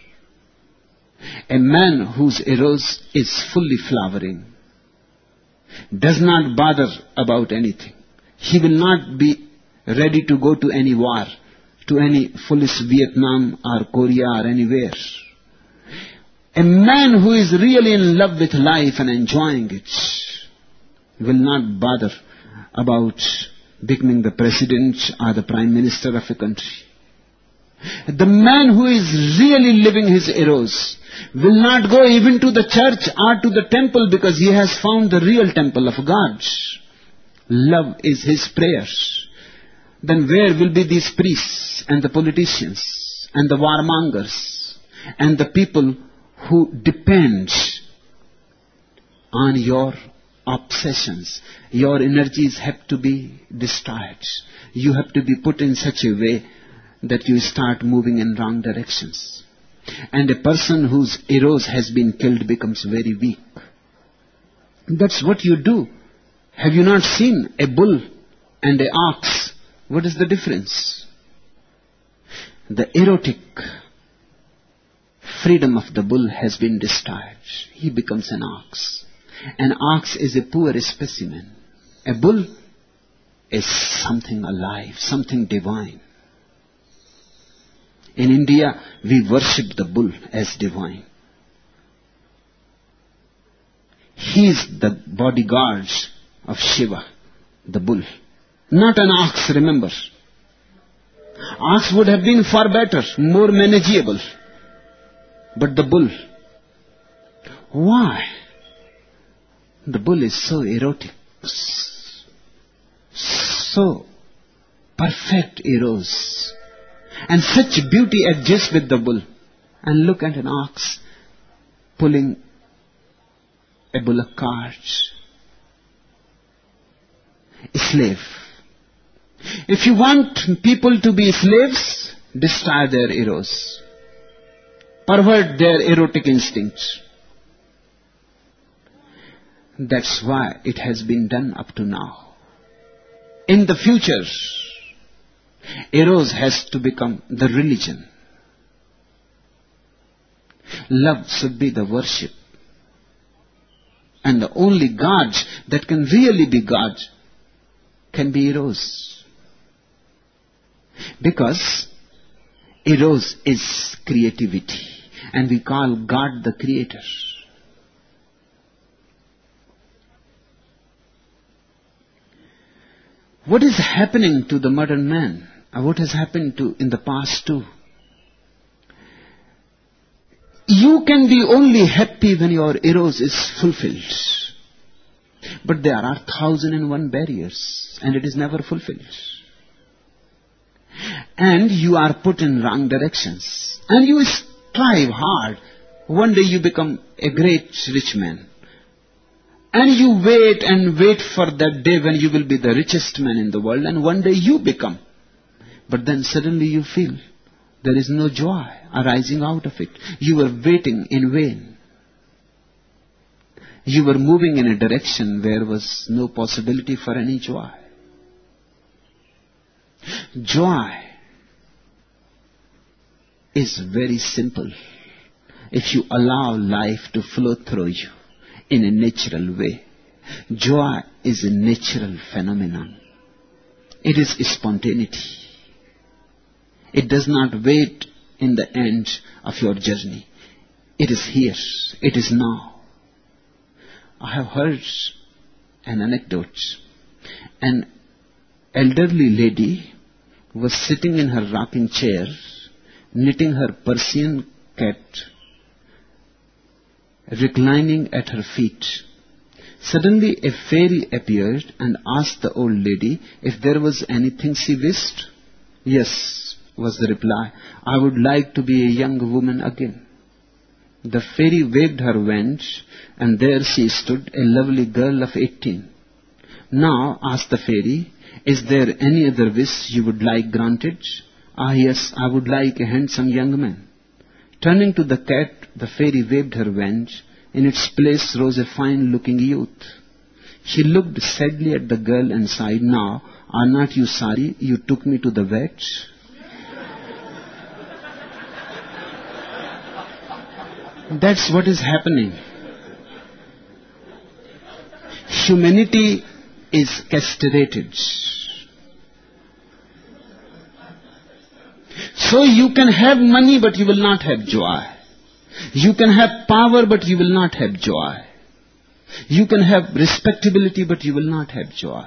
A man whose eros is fully flowering does not bother about anything. He will not be ready to go to any war, to any foolish Vietnam or Korea or anywhere. A man who is really in love with life and enjoying it will not bother about becoming the president or the prime minister of a country. The man who is really living his eros will not go even to the church or to the temple because he has found the real temple of God. Love is his prayers. Then where will be these priests and the politicians and the warmongers and the people who depend on your obsessions? Your energies have to be destroyed. You have to be put in such a way that you start moving in wrong directions. And a person whose eros has been killed becomes very weak. That's what you do. Have you not seen a bull and an ox? What is the difference? The erotic freedom of the bull has been destroyed. He becomes an ox. An ox is a poor specimen. A bull is something alive, something divine. In India, we worship the bull as divine. He is the bodyguard of Shiva, the bull. Not an ox, remember. Ox would have been far better, more manageable. But the bull, why? The bull is so erotic, so perfect eros, and such beauty adjusts with the bull. And look at an ox pulling a bullock cart. A slave. If you want people to be slaves, destroy their eros. Pervert their erotic instincts. That's why it has been done up to now. In the future, eros has to become the religion. Love should be the worship. And the only God that can really be God can be eros. Because eros is creativity. And we call God the creator. What is happening to the modern man? What has happened to in the past too? You can be only happy when your eros is fulfilled. But there are thousand and one barriers, and it is never fulfilled. And you are put in wrong directions. And you strive hard. One day you become a great rich man. And you wait and wait for that day when you will be the richest man in the world, and one day you become. But then suddenly you feel there is no joy arising out of it. You were waiting in vain. You were moving in a direction where was no possibility for any joy. Joy is very simple if you allow life to flow through you in a natural way. Joy is a natural phenomenon. It is spontaneity. It does not wait in the end of your journey. It is here. It is now. I have heard an anecdote. An elderly lady was sitting in her rocking chair, knitting her Persian cat, reclining at her feet. Suddenly a fairy appeared and asked the old lady if there was anything she wished. Yes, was the reply. I would like to be a young woman again. The fairy waved her wand, and there she stood, a lovely girl of eighteen. Now, asked the fairy, is there any other wish you would like granted? Ah, yes, I would like a handsome young man. Turning to the cat, the fairy waved her wand. In its place rose a fine-looking youth. She looked sadly at the girl and sighed, now, are not you sorry you took me to the vet? That's what is happening. Humanity is castrated. So you can have money, but you will not have joy. You can have power, but you will not have joy. You can have respectability, but you will not have joy.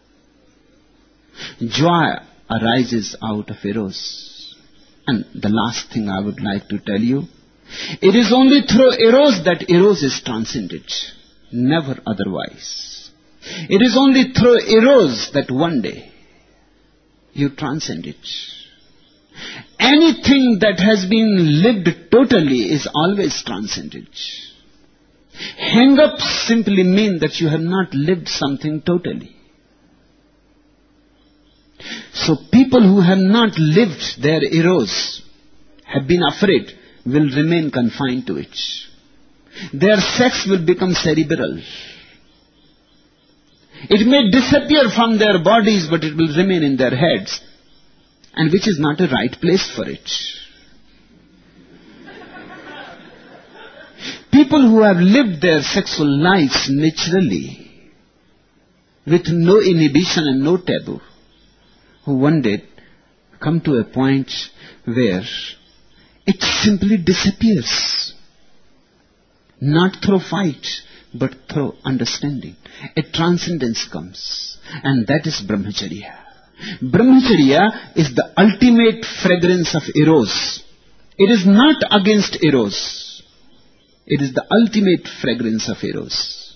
Joy arises out of eros. And the last thing I would like to tell you, it is only through eros that eros is transcended, never otherwise. It is only through eros that one day you transcend it. Anything that has been lived totally is always transcended. Hang-ups simply mean that you have not lived something totally. So people who have not lived their eros, have been afraid, will remain confined to it. Their sex will become cerebral. It may disappear from their bodies, but it will remain in their heads, and which is not a right place for it. People who have lived their sexual lives naturally, with no inhibition and no taboo, who one day come to a point where it simply disappears. Not through fight, but through understanding. A transcendence comes, and that is brahmacharya. Brahmacharya is the ultimate fragrance of eros. It is not against eros. It is the ultimate fragrance of eros.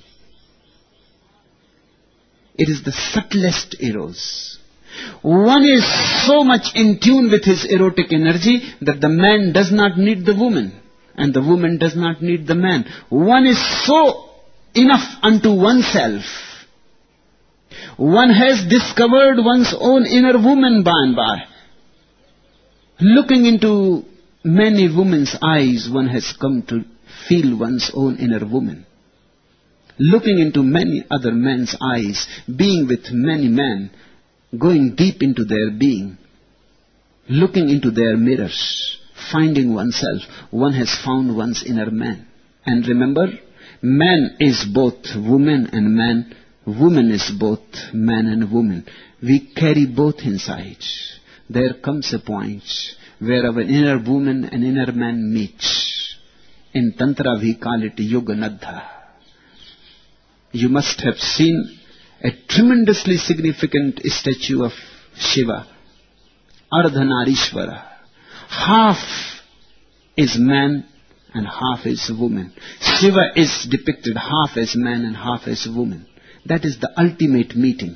It is the subtlest eros. One is so much in tune with his erotic energy that the man does not need the woman, and the woman does not need the man. One is so enough unto oneself. One has discovered one's own inner woman by and by. Looking into many women's eyes, one has come to feel one's own inner woman. Looking into many other men's eyes, being with many men, going deep into their being, looking into their mirrors, finding oneself, one has found one's inner man. And remember, man is both woman and man. Woman is both man and woman. We carry both inside. There comes a point where our inner woman and inner man meet. In Tantra we call it Yoganadha. You must have seen a tremendously significant statue of Shiva, Ardhanarishvara. Half is man and half is woman. Shiva is depicted half as man and half as woman. That is the ultimate meeting.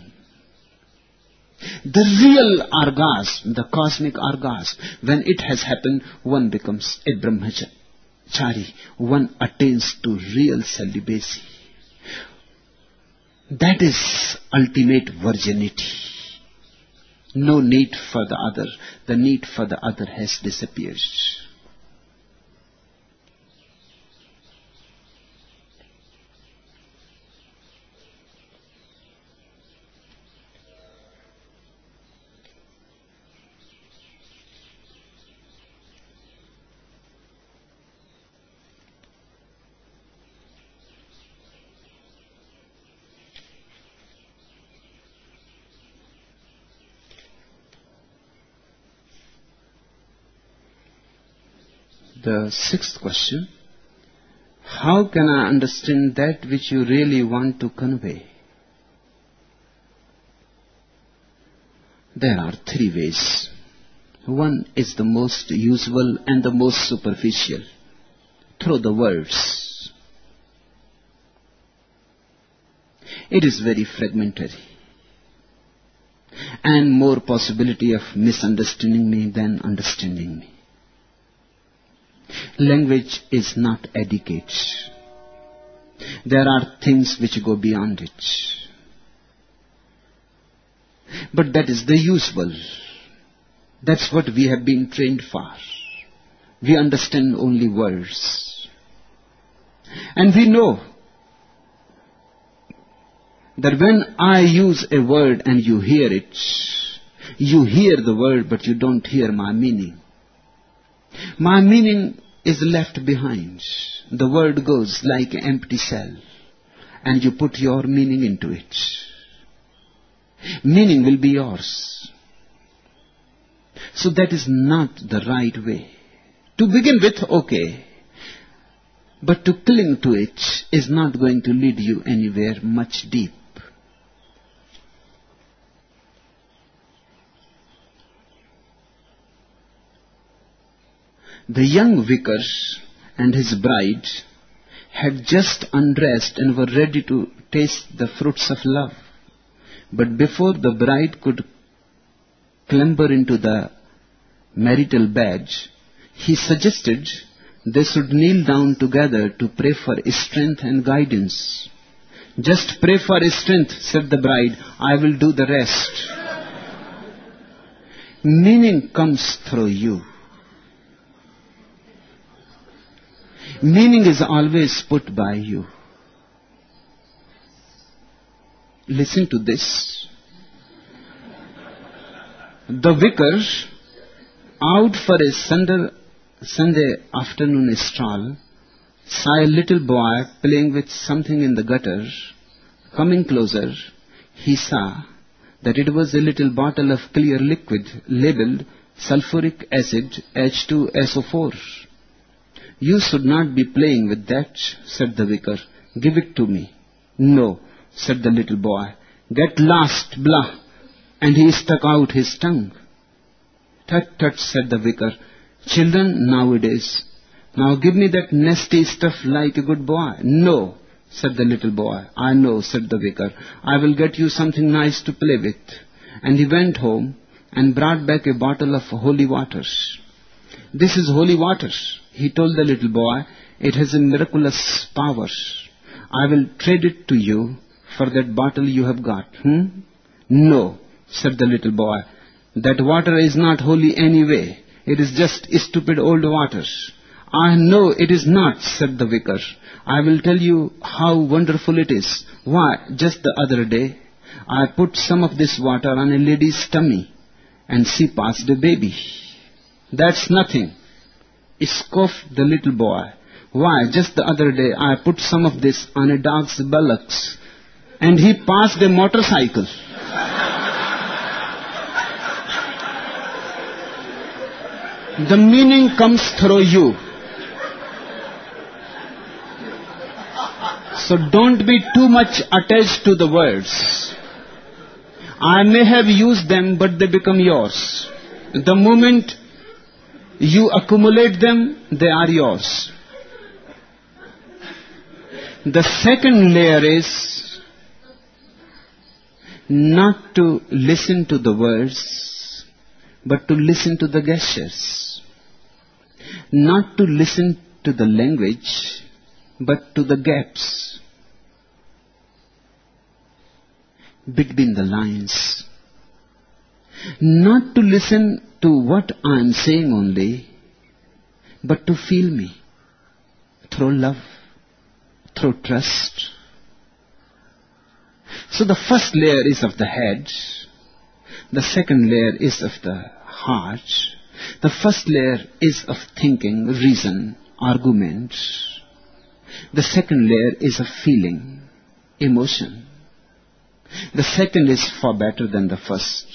The real orgasm, the cosmic orgasm, when it has happened, one becomes a brahmachari. One attains to real celibacy. That is ultimate virginity. No need for the other. The need for the other has disappeared. The sixth question, how can I understand that which you really want to convey? There are three ways. One is the most usual and the most superficial, through the words. It is very fragmentary, and more possibility of misunderstanding me than understanding me. Language is not adequate. There are things which go beyond it. But that is the usual. That's what we have been trained for. We understand only words. And we know that when I use a word and you hear it, you hear the word but you don't hear my meaning. My meaning is left behind. The word goes like an empty cell, and you put your meaning into it. Meaning will be yours. So that is not the right way. To begin with, okay. But to cling to it is not going to lead you anywhere much deep. The young vicar and his bride had just undressed and were ready to taste the fruits of love. But before the bride could clamber into the marital bed, he suggested they should kneel down together to pray for strength and guidance. Just pray for strength, said the bride. I will do the rest. Meaning comes through you. Meaning is always put by you. listen to this. The vicar, out for a Sunday, Sunday afternoon stroll, saw a little boy playing with something in the gutter. Coming closer, he saw that it was a little bottle of clear liquid labeled sulfuric acid H two S O four. You should not be playing with that, said the vicar. Give it to me. No, said the little boy. Get lost, blah. And he stuck out his tongue. Tut, tut, said the vicar. Children nowadays. Now give me that nasty stuff like a good boy. No, said the little boy. I know, said the vicar. I will get you something nice to play with. And he went home and brought back a bottle of holy waters. This is holy water, he told the little boy. It has a miraculous power. I will trade it to you for that bottle you have got. Hmm? No, said the little boy. That water is not holy anyway. It is just stupid old water. I know it is not, said the vicar. I will tell you how wonderful it is. Why, just the other day, I put some of this water on a lady's tummy, and she passed a baby. That's nothing, scoffed the little boy. Why, just the other day, I put some of this on a dog's buttocks, and he passed a motorcycle. The meaning comes through you. So don't be too much attached to the words. I may have used them, but they become yours. The moment you accumulate them, they are yours. The second layer is not to listen to the words, but to listen to the gestures. Not to listen to the language, but to the gaps between the lines. Not to listen to what I am saying only, but to feel me through love, through trust. So the first layer is of the head, the second layer is of the heart, the first layer is of thinking, reason, argument. The second layer is of feeling, emotion. The second is far better than the first.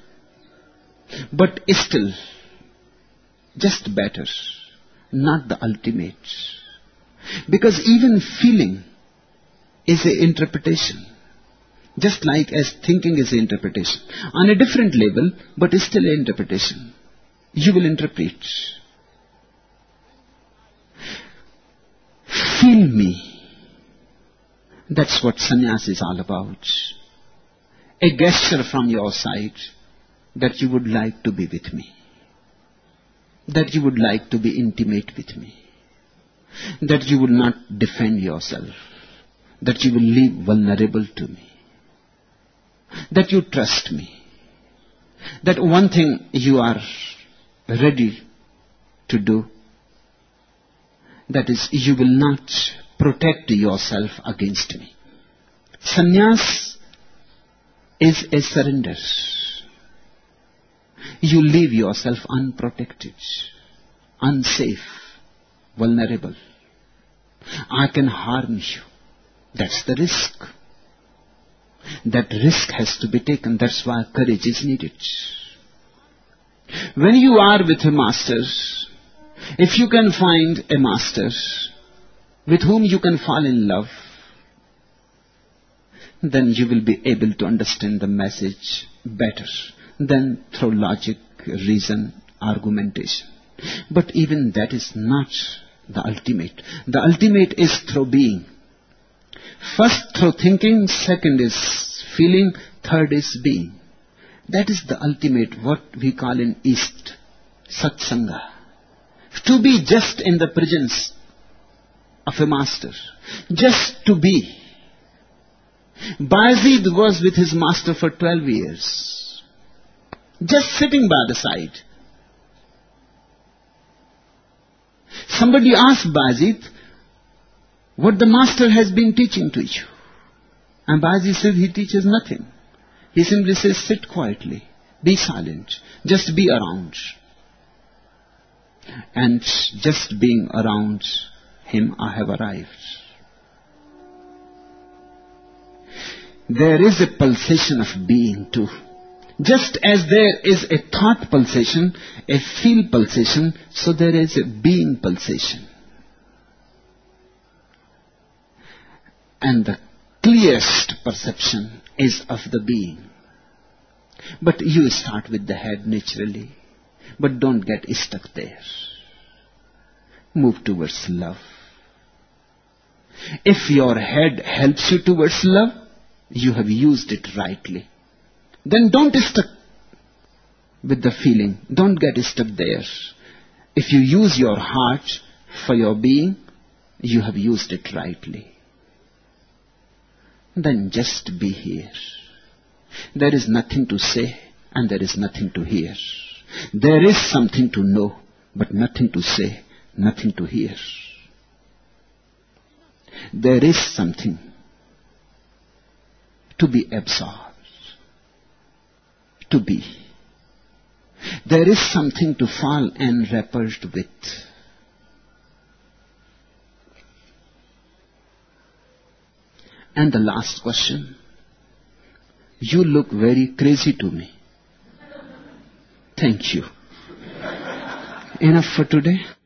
But still, just better, not the ultimate. Because even feeling is an interpretation. Just like as thinking is an interpretation. On a different level, but it's still an interpretation. You will interpret. Feel me. That's what sannyas is all about. A gesture from your side that you would like to be with me. That you would like to be intimate with me. That you will not defend yourself. That you will live vulnerable to me. That you trust me. That one thing you are ready to do, that is, you will not protect yourself against me. Sannyas is a surrender. You leave yourself unprotected, unsafe, vulnerable. I can harm you. That's the risk. That risk has to be taken. That's why courage is needed. When you are with a master, if you can find a master with whom you can fall in love, then you will be able to understand the message better than through logic, reason, argumentation. But even that is not the ultimate. The ultimate is through being. First through thinking, second is feeling, third is being. That is the ultimate, what we call in East, Satsanga. To be just in the presence of a master. Just to be. Bayezid was with his master for twelve years. Just sitting by the side. Somebody asked Bayezid what the master has been teaching to you. And Babaji says he teaches nothing. He simply says, sit quietly, be silent, just be around. And just being around him, I have arrived. There is a pulsation of being too. Just as there is a thought pulsation, a feel pulsation, so there is a being pulsation. And the clearest perception is of the being. But you start with the head naturally. But don't get stuck there. Move towards love. If your head helps you towards love, you have used it rightly. Then don't stuck with the feeling. Don't get stuck there. If you use your heart for your being, you have used it rightly. Then just be here. There is nothing to say and there is nothing to hear. There is something to know, but nothing to say, nothing to hear. There is something to be absorbed, to be. There is something to fall enwrapped with. And the last question. You look very crazy to me. Thank you. Enough for today.